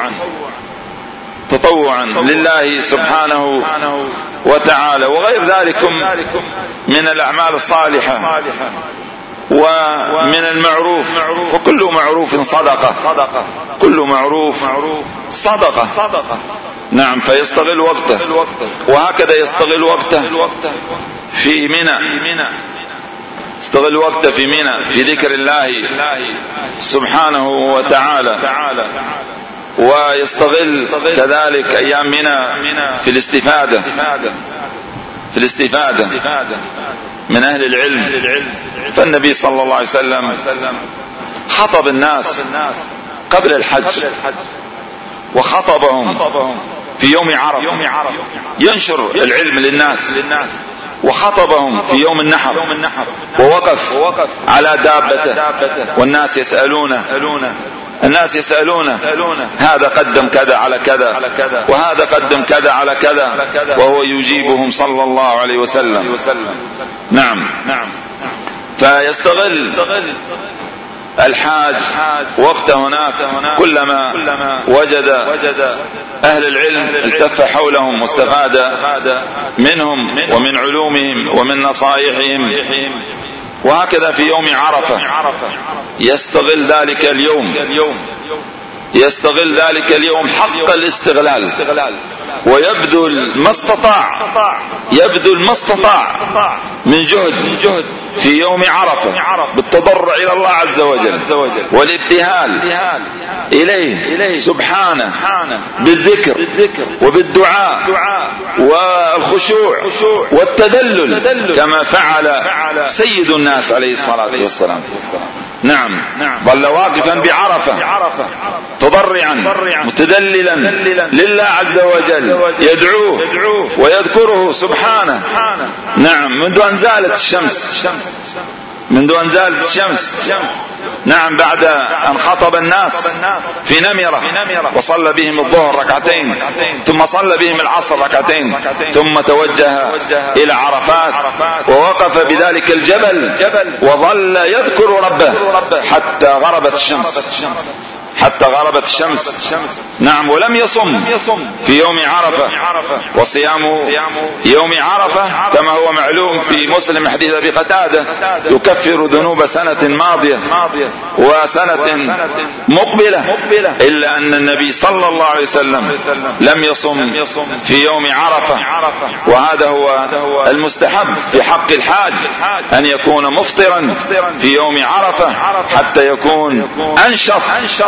تطوعا لله سبحانه وتعالى، وغير ذلك من الأعمال الصالحة ومن المعروف، وكل معروف صدقة، كل معروف صدقة. نعم. فيستغل وقته، وهكذا يستغل وقته في منى، يستغل وقته في منى في ذكر الله سبحانه وتعالى، ويستغل كذلك أيام منى في الاستفادة في الاستفادة من أهل العلم. فالنبي صلى الله عليه وسلم خطب الناس قبل الحج، وخطبهم في يوم عرفة ينشر العلم للناس، وخطبهم في يوم النحر ووقف على دابته، والناس يسألونه الناس يسألونه هذا قدم كذا على كذا، وهذا قدم كذا على كذا، وهو يجيبهم صلى الله عليه وسلم. نعم. فيستغل الحاج وقته هناك، كلما وجد أهل العلم التف حولهم واستفاد منهم ومن علومهم ومن نصائحهم. وهكذا في يوم عرفة يستغل ذلك اليوم يستغل ذلك اليوم حق الاستغلال ويبذل ما استطاع يبذل ما استطاع من جهد في يوم عرفة بالتضرع إلى الله عز وجل والابتهال إليه سبحانه بالذكر وبالدعاء والخشوع والتذلل كما فعل سيد الناس عليه الصلاة والسلام. نعم، ظل واقفا بعرفة تضرعا متذللا لله عز وجل يدعوه ويذكره سبحانه. نعم، منذ أن زالت الشمس منذ أن زالت الشمس نعم، بعد أن خطب الناس في نمرة وصلى بهم الظهر ركعتين ثم صلى بهم العصر ركعتين ثم توجه إلى عرفات ووقف بذلك الجبل وظل يذكر ربه حتى غربت الشمس حتى غربت الشمس. نعم، ولم يصم في يوم عرفة. وصيام يوم عرفة كما هو معلوم في مسلم حديث أبي قتادة يكفر ذنوب سنة ماضية وسنة مقبلة، إلا أن النبي صلى الله عليه وسلم لم يصم في يوم عرفة. وهذا هو المستحب في حق الحاج أن يكون مفطرا في يوم عرفة حتى يكون أنشط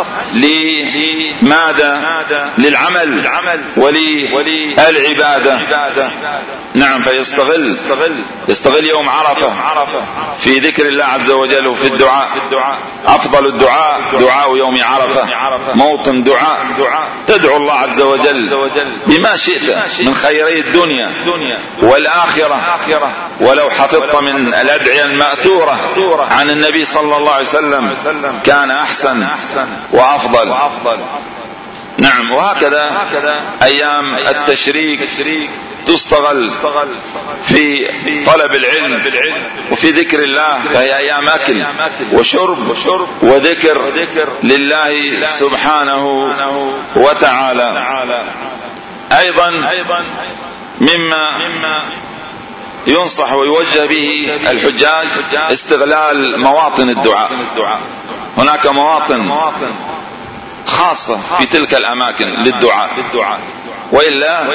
لماذا؟ للعمل وللعبادة. نعم، فيستغل يستغل يوم عرفة في ذكر الله عز وجل وفي الدعاء. أفضل الدعاء دعاء يوم عرفة، موطن دعاء تدعو الله عز وجل بما شئت من خيري الدنيا والآخرة، ولو حفظت من الأدعية المأثورة عن النبي صلى الله عليه وسلم كان أحسن وأفضل. نعم، وهكذا أيام التشريك تستغل في طلب العلم وفي ذكر الله، فهي أيام أكل وشرب وذكر لله سبحانه وتعالى. أيضا مما ينصح ويوجه به الحجاج استغلال مواطن الدعاء. هناك مواطن خاصة في تلك الأماكن للدعاء، وإلا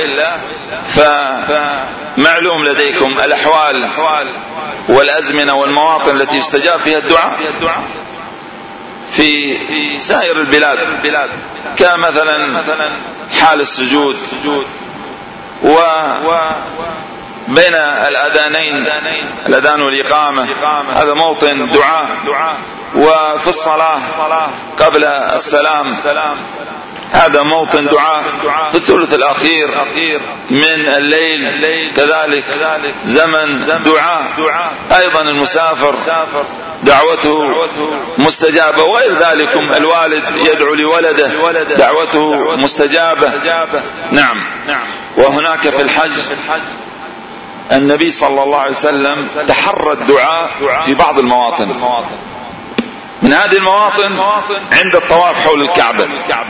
فمعلوم لديكم الأحوال والأزمنة والمواطن التي يستجاب فيها الدعاء في سائر البلاد، كمثلا حال السجود وبين الأذانين الأذان والإقامة، هذا موطن دعاء. وفي الصلاة قبل السلام هذا موطن دعاء. في الثلث الأخير من الليل كذلك زمن دعاء. أيضا المسافر دعوته مستجابة، وغير ذلك الوالد يدعو لولده دعوته مستجابة. نعم، وهناك في الحج النبي صلى الله عليه وسلم تحرى الدعاء في بعض المواطن. من هذه المواطن عند الطواف حول الكعبة،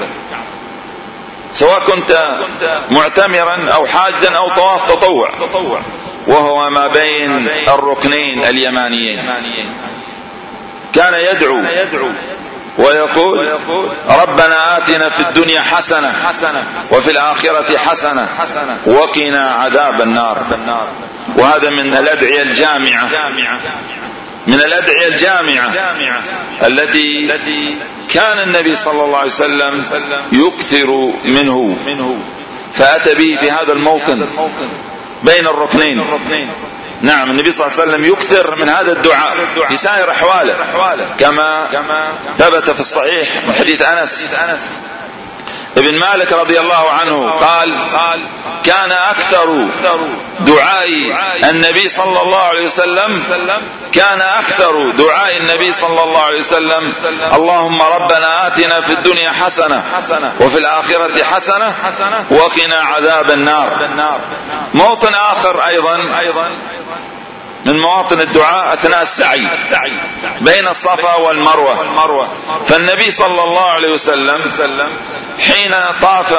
سواء كنت معتمرا أو حاجا أو طواف تطوع، وهو ما بين الركنين اليمانيين. كان يدعو ويقول ربنا آتنا في الدنيا حسنة وفي الآخرة حسنة وقنا عذاب النار. وهذا من الأدعية الجامعة من الأدعية الجامعة التي كان النبي صلى الله عليه وسلم يكثر منه، فأتى به في هذا الموطن بين الركنين. نعم، النبي صلى الله عليه وسلم يكثر من هذا الدعاء في سائر أحواله، كما ثبت في الصحيح من حديث أنس ابن مالك رضي الله عنه قال كان أكثر دعاء النبي صلى الله عليه وسلم كان أكثر دعاء النبي صلى الله عليه وسلم اللهم ربنا آتنا في الدنيا حسنة وفي الآخرة حسنة وقنا عذاب النار. موطن آخر أيضا من مواطن الدعاء أثناء السعي بين الصفا والمروة. فالنبي صلى الله عليه وسلم حين طاف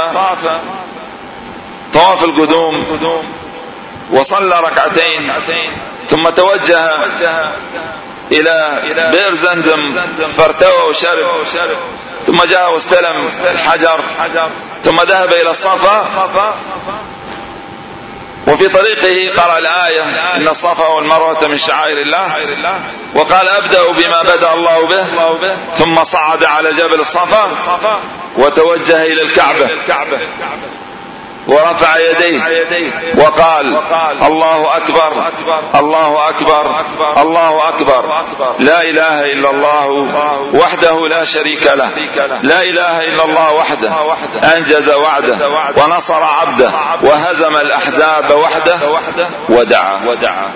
طواف القدوم وصلى ركعتين ثم توجه إلى بئر زمزم فارتوى وشرب، ثم جاء واستلم الحجر ثم ذهب إلى الصفا، وفي طريقه قرأ الآية إن الصفا والمروة من شعائر الله، وقال أبدأ بما بدأ الله به، ثم صعد على جبل الصفا وتوجه إلى الكعبة ورفع يديه وقال الله أكبر الله أكبر الله أكبر، لا إله إلا الله وحده لا شريك له، لا إله إلا الله وحده أنجز وعده ونصر عبده وهزم الأحزاب وحده ودعا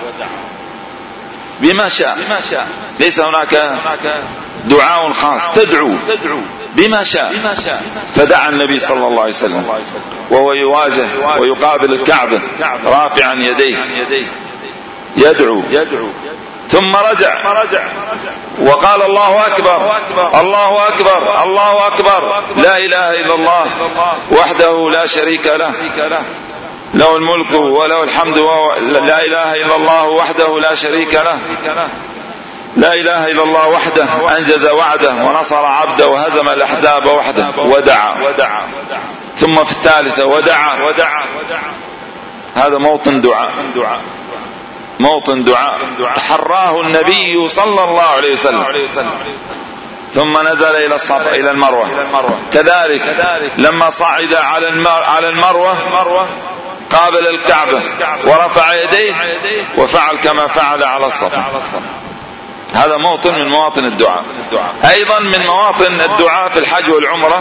بما شاء. ليس هناك دعاء خاص، تدعو بما شاء. فدعا النبي صلى الله عليه وسلم وهو يواجه ويقابل الكعبة رافعا يديه يدعو، ثم رجع وقال الله أكبر الله أكبر الله أكبر، لا إله إلا الله وحده لا شريك له، له الملك وله الحمد، لا إله إلا الله وحده لا شريك له، لا إله إلا الله وحده أنجز وعده ونصر عبده وهزم الأحزاب وحده ودعا. ثم في الثالثة ودعا. هذا موطن دعاء، موطن دعاء تحراه النبي صلى الله عليه وسلم. ثم نزل إلى الصفا إلى المروة كذلك، لما صعد على المروة قابل الكعبة ورفع يديه وفعل كما فعل على الصفا. هذا موطن من مواطن الدعاء. أيضا من مواطن الدعاء في الحج والعمرة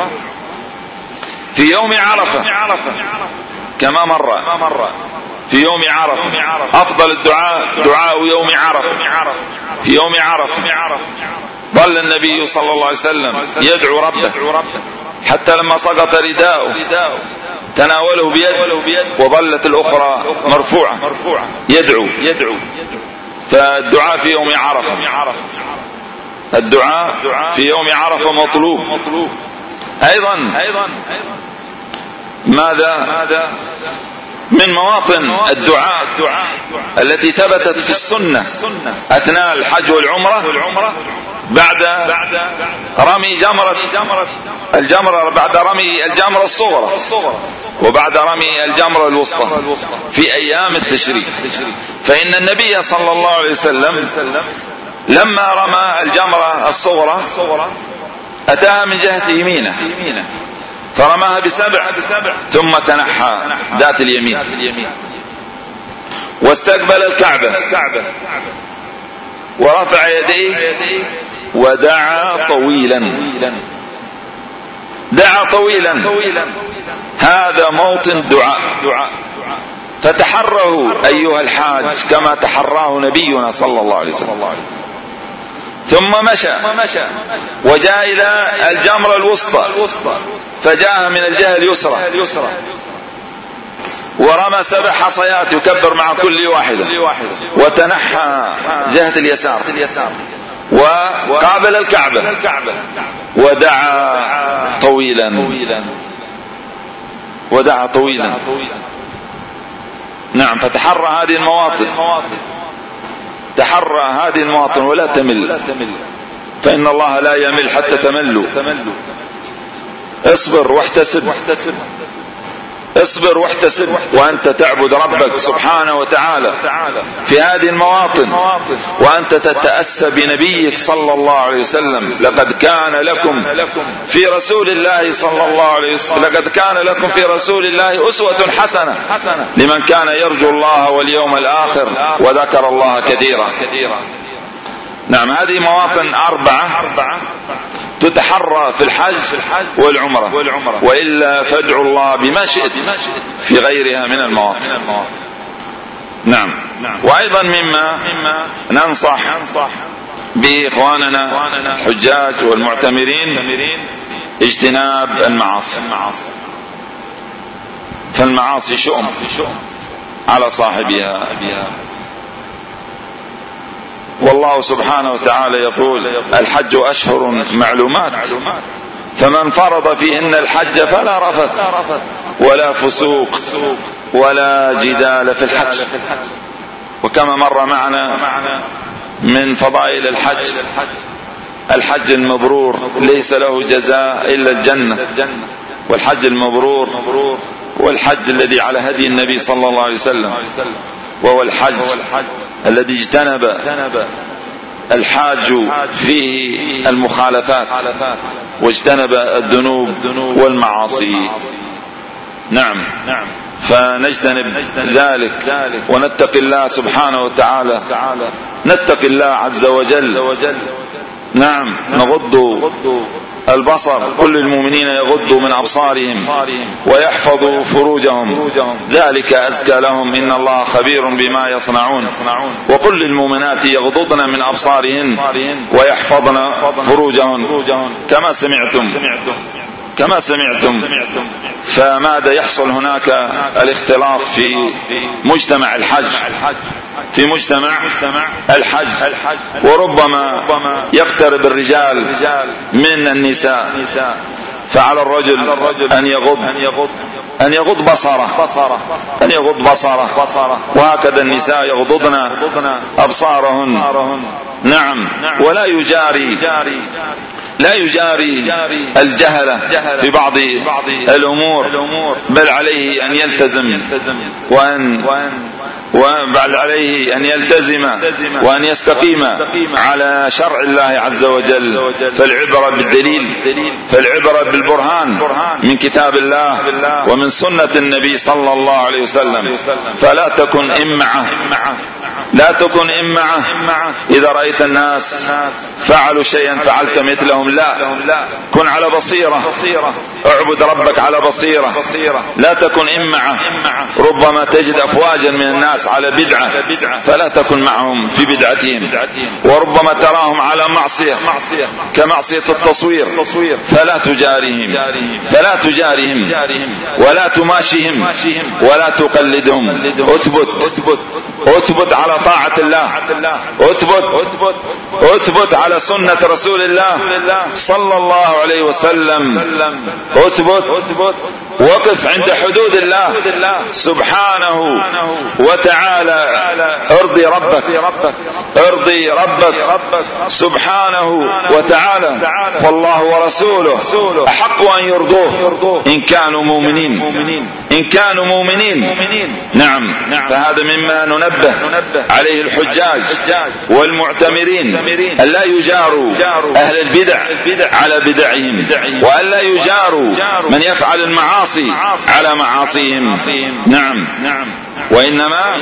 في يوم عرفة كما مر في يوم عرفة. أفضل الدعاء دعاء يوم عرفة. في يوم عرفة ظل النبي صلى الله عليه وسلم يدعو ربه حتى لما سقط رداؤه تناوله بيد وظلت الأخرى مرفوعة يدعو. فالدعاء في يوم عرفة، الدعاء في يوم عرفة مطلوب. أيضا ماذا من مواطن الدعاء التي ثبتت في السنة أثناء الحج والعمرة بعد رمي جمرة الجمرة بعد رمي الجمرة الصغرى وبعد رمي الجمرة الوسطى في أيام التشريق. فإن النبي صلى الله عليه وسلم لما رمى الجمرة الصغرى أتاها من جهة يمينه فرماها بسبع ثم تنحى ذات اليمين واستقبل الكعبة ورفع يديه ودعا طويلا دعا طويلا. هذا موطن دعاء، فتحره أيها الحاج كما تحراه نبينا صلى الله عليه وسلم. ثم مشى وجاء إلى الجمرة الوسطى فجاء من الجهة اليسرى ورمى سبع حصيات يكبر مع كل واحدة وتنحى جهة اليسار وقابل الكعبة ودعا طويلا ودعا طويلا. نعم، فتحرى هذه المواطن، تحرى هذه المواطن ولا تمل، فإن الله لا يمل حتى تملوا. اصبر واحتسب، اصبر واحتسب وأنت تعبد ربك سبحانه وتعالى في هذه المواطن وأنت تتأسى بنبيك صلى الله عليه وسلم. لقد كان لكم في رسول الله صلى الله عليه وسلم لقد كان لكم في رسول الله أسوة حسنة لمن كان يرجو الله واليوم الآخر وذكر الله كثيرا. نعم، هذه مواطن أربعة تتحرى في الحج والعمرة، وإلا فادعوا الله بما شئت في غيرها من المواطن. نعم. وأيضا مما ننصح بإخواننا الحجاج والمعتمرين اجتناب المعاصي، فالمعاصي شؤم على صاحبها. والله سبحانه وتعالى يقول الحج أشهر معلومات فمن فرض فيهن الحج فلا رفث ولا فسوق ولا جدال في الحج. وكما مر معنا من فضائل الحج الحج المبرور ليس له جزاء إلا الجنة، والحج المبرور هو الحج الذي على هدي النبي صلى الله عليه وسلم، وهو الحج الذي اجتنب الحاج فيه المخالفات واجتنب الذنوب والمعاصي. نعم، فنجتنب ذلك ونتقي الله سبحانه وتعالى، نتقي الله عز وجل. نعم، نغض البصر، كل المؤمنين يغضوا من أبصارهم ويحفظوا فروجهم، ذلك أزكى لهم إن الله خبير بما يصنعون. وكل المؤمنات يغضضن من أبصارهن ويحفظن فروجهن كما سمعتم كما سمعتم. فماذا يحصل هناك؟ الاختلاط في مجتمع الحج في مجتمع الحج، وربما يقترب الرجال من النساء، فعلى الرجل أن يغض أن يغض بصره أن يغض بصره وهكذا النساء يغضضن أبصارهن. نعم، ولا يجاري لا يجاري الجهل في بعض الأمور، بل عليه أن يلتزم وأن وبل عليه أن يلتزم وأن يستقيم على شرع الله عز وجل. فالعبرة بالدليل، فالعبرة بالبرهان من كتاب الله ومن سنة النبي صلى الله عليه وسلم. فلا تكن إمعة لا تكن إمعة إذا رأيت الناس فعلوا شيئا فعلت مثلهم، لا، كن على بصيرة، اعبد ربك على بصيرة، لا تكن إمعة. ربما تجد أفواجا من الناس على بدعة فلا تكن معهم في بدعتهم، وربما تراهم على معصية كمعصية التصوير فلا تجارهم فلا تجارهم ولا تماشيهم ولا تقلدهم. اثبت اثبت على طاعة الله، اثبت اثبت على سنة رسول الله صلى الله عليه وسلم، اثبت وقف عند حدود الله سبحانه وتعالى. ارضي ربك ارضي ربك سبحانه وتعالى، فالله ورسوله أحق أن يرضوه إن كانوا مؤمنين إن كانوا مؤمنين. نعم، فهذا مما ننبه عليه الحجاج والمعتمرين، أن لا يجاروا أهل البدع على بدعهم، وأن لا يجاروا من يفعل المعاصي على معاصيهم. نعم، وإنما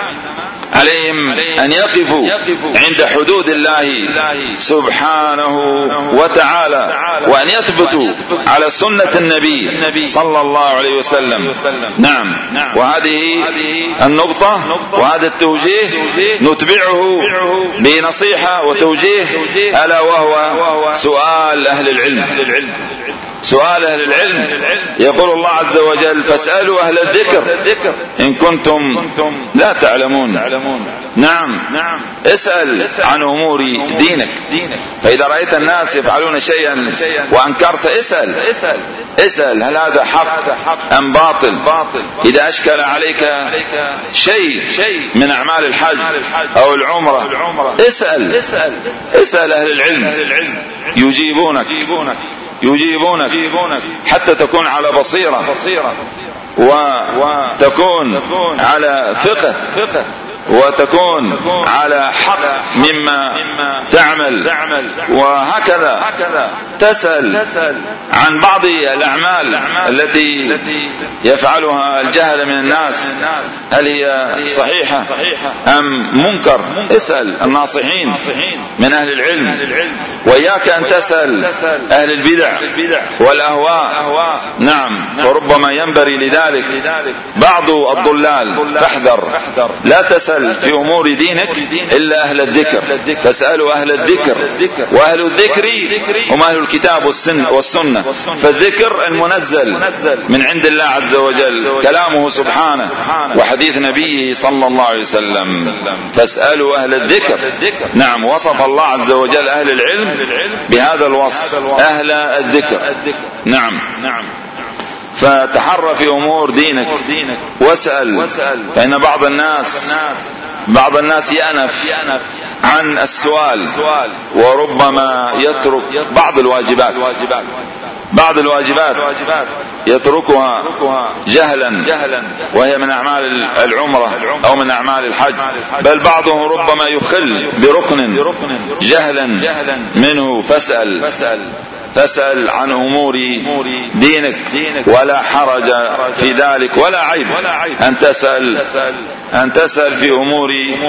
عليهم أن يقفوا عند حدود الله سبحانه وتعالى، وأن يثبتوا على سنة النبي صلى الله عليه وسلم. نعم، وهذه النقطة وهذا التوجيه نتبعه بنصيحة وتوجيه، ألا وهو سؤال أهل العلم. سؤال أهل العلم، يقول الله عز وجل: فاسألوا أهل الذكر إن كنتم لا تعلمون. نعم، اسأل عن أمور دينك. فإذا رأيت الناس يفعلون شيئا وأنكرت اسأل اسأل هل هذا حق أم باطل. إذا أشكل عليك شيء من أعمال الحج أو العمرة اسأل اسأل أهل العلم يجيبونك يجيبونك حتى تكون على بصيرة وتكون على فقه وتكون على حق مما تعمل. وهكذا تسأل عن بعض الأعمال التي يفعلها الجهل من الناس، هل هي صحيحة أم منكر. اسأل الناصحين من أهل العلم، وإياك أن تسأل أهل البدع والأهواء. نعم، وربما ينبري لذلك بعض الضلال، فاحذر، لا تسأل في أمور دينك إلا أهل الذكر. فاسألوا أهل الذكر، وأهل الذكر هم أهل الكتاب والسنة. فالذكر المنزل من عند الله عز وجل، كلامه سبحانه وحديث نبيه صلى الله عليه وسلم. فاسألوا أهل الذكر. نعم، وصف الله عز وجل أهل العلم بهذا الوصف، أهل الذكر. نعم، فتحرى في أمور دينك واسأل. فإن بعض الناس بعض الناس يأنف عن السؤال، وربما يترك بعض الواجبات بعض الواجبات يتركها جهلا وهي من أعمال العمرة أو من أعمال الحج، بل بعضهم ربما يخل بركن جهلا منه. فاسأل فاسأل عن أمور دينك ولا حرج في ذلك ولا عيب أن تسأل أن تسأل في أمور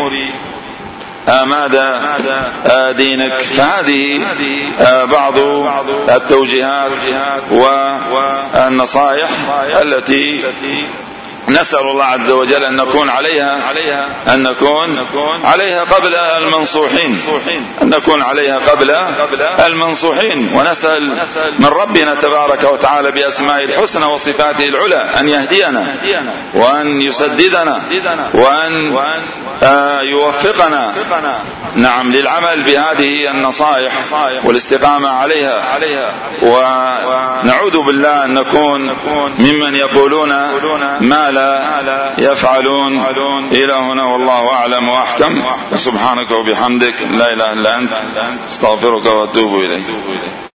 ماذا دينك. فهذه بعض التوجيهات والنصائح التي نسأل الله عز وجل أن نكون عليها أن نكون عليها قبل المنصوحين أن نكون عليها قبل المنصوحين ونسأل من ربنا تبارك وتعالى بأسمائه الحسنى وصفاته العلى أن يهدينا وأن يسددنا وأن يوفقنا نعم للعمل بهذه النصائح والاستقامة عليها، ونعوذ بالله أن نكون ممن يقولون ما لا يفعلون. إلى هنا والله أعلم وأحكم. سبحانك وبحمدك لا إله إلا أنت استغفرك وأتوب إليك.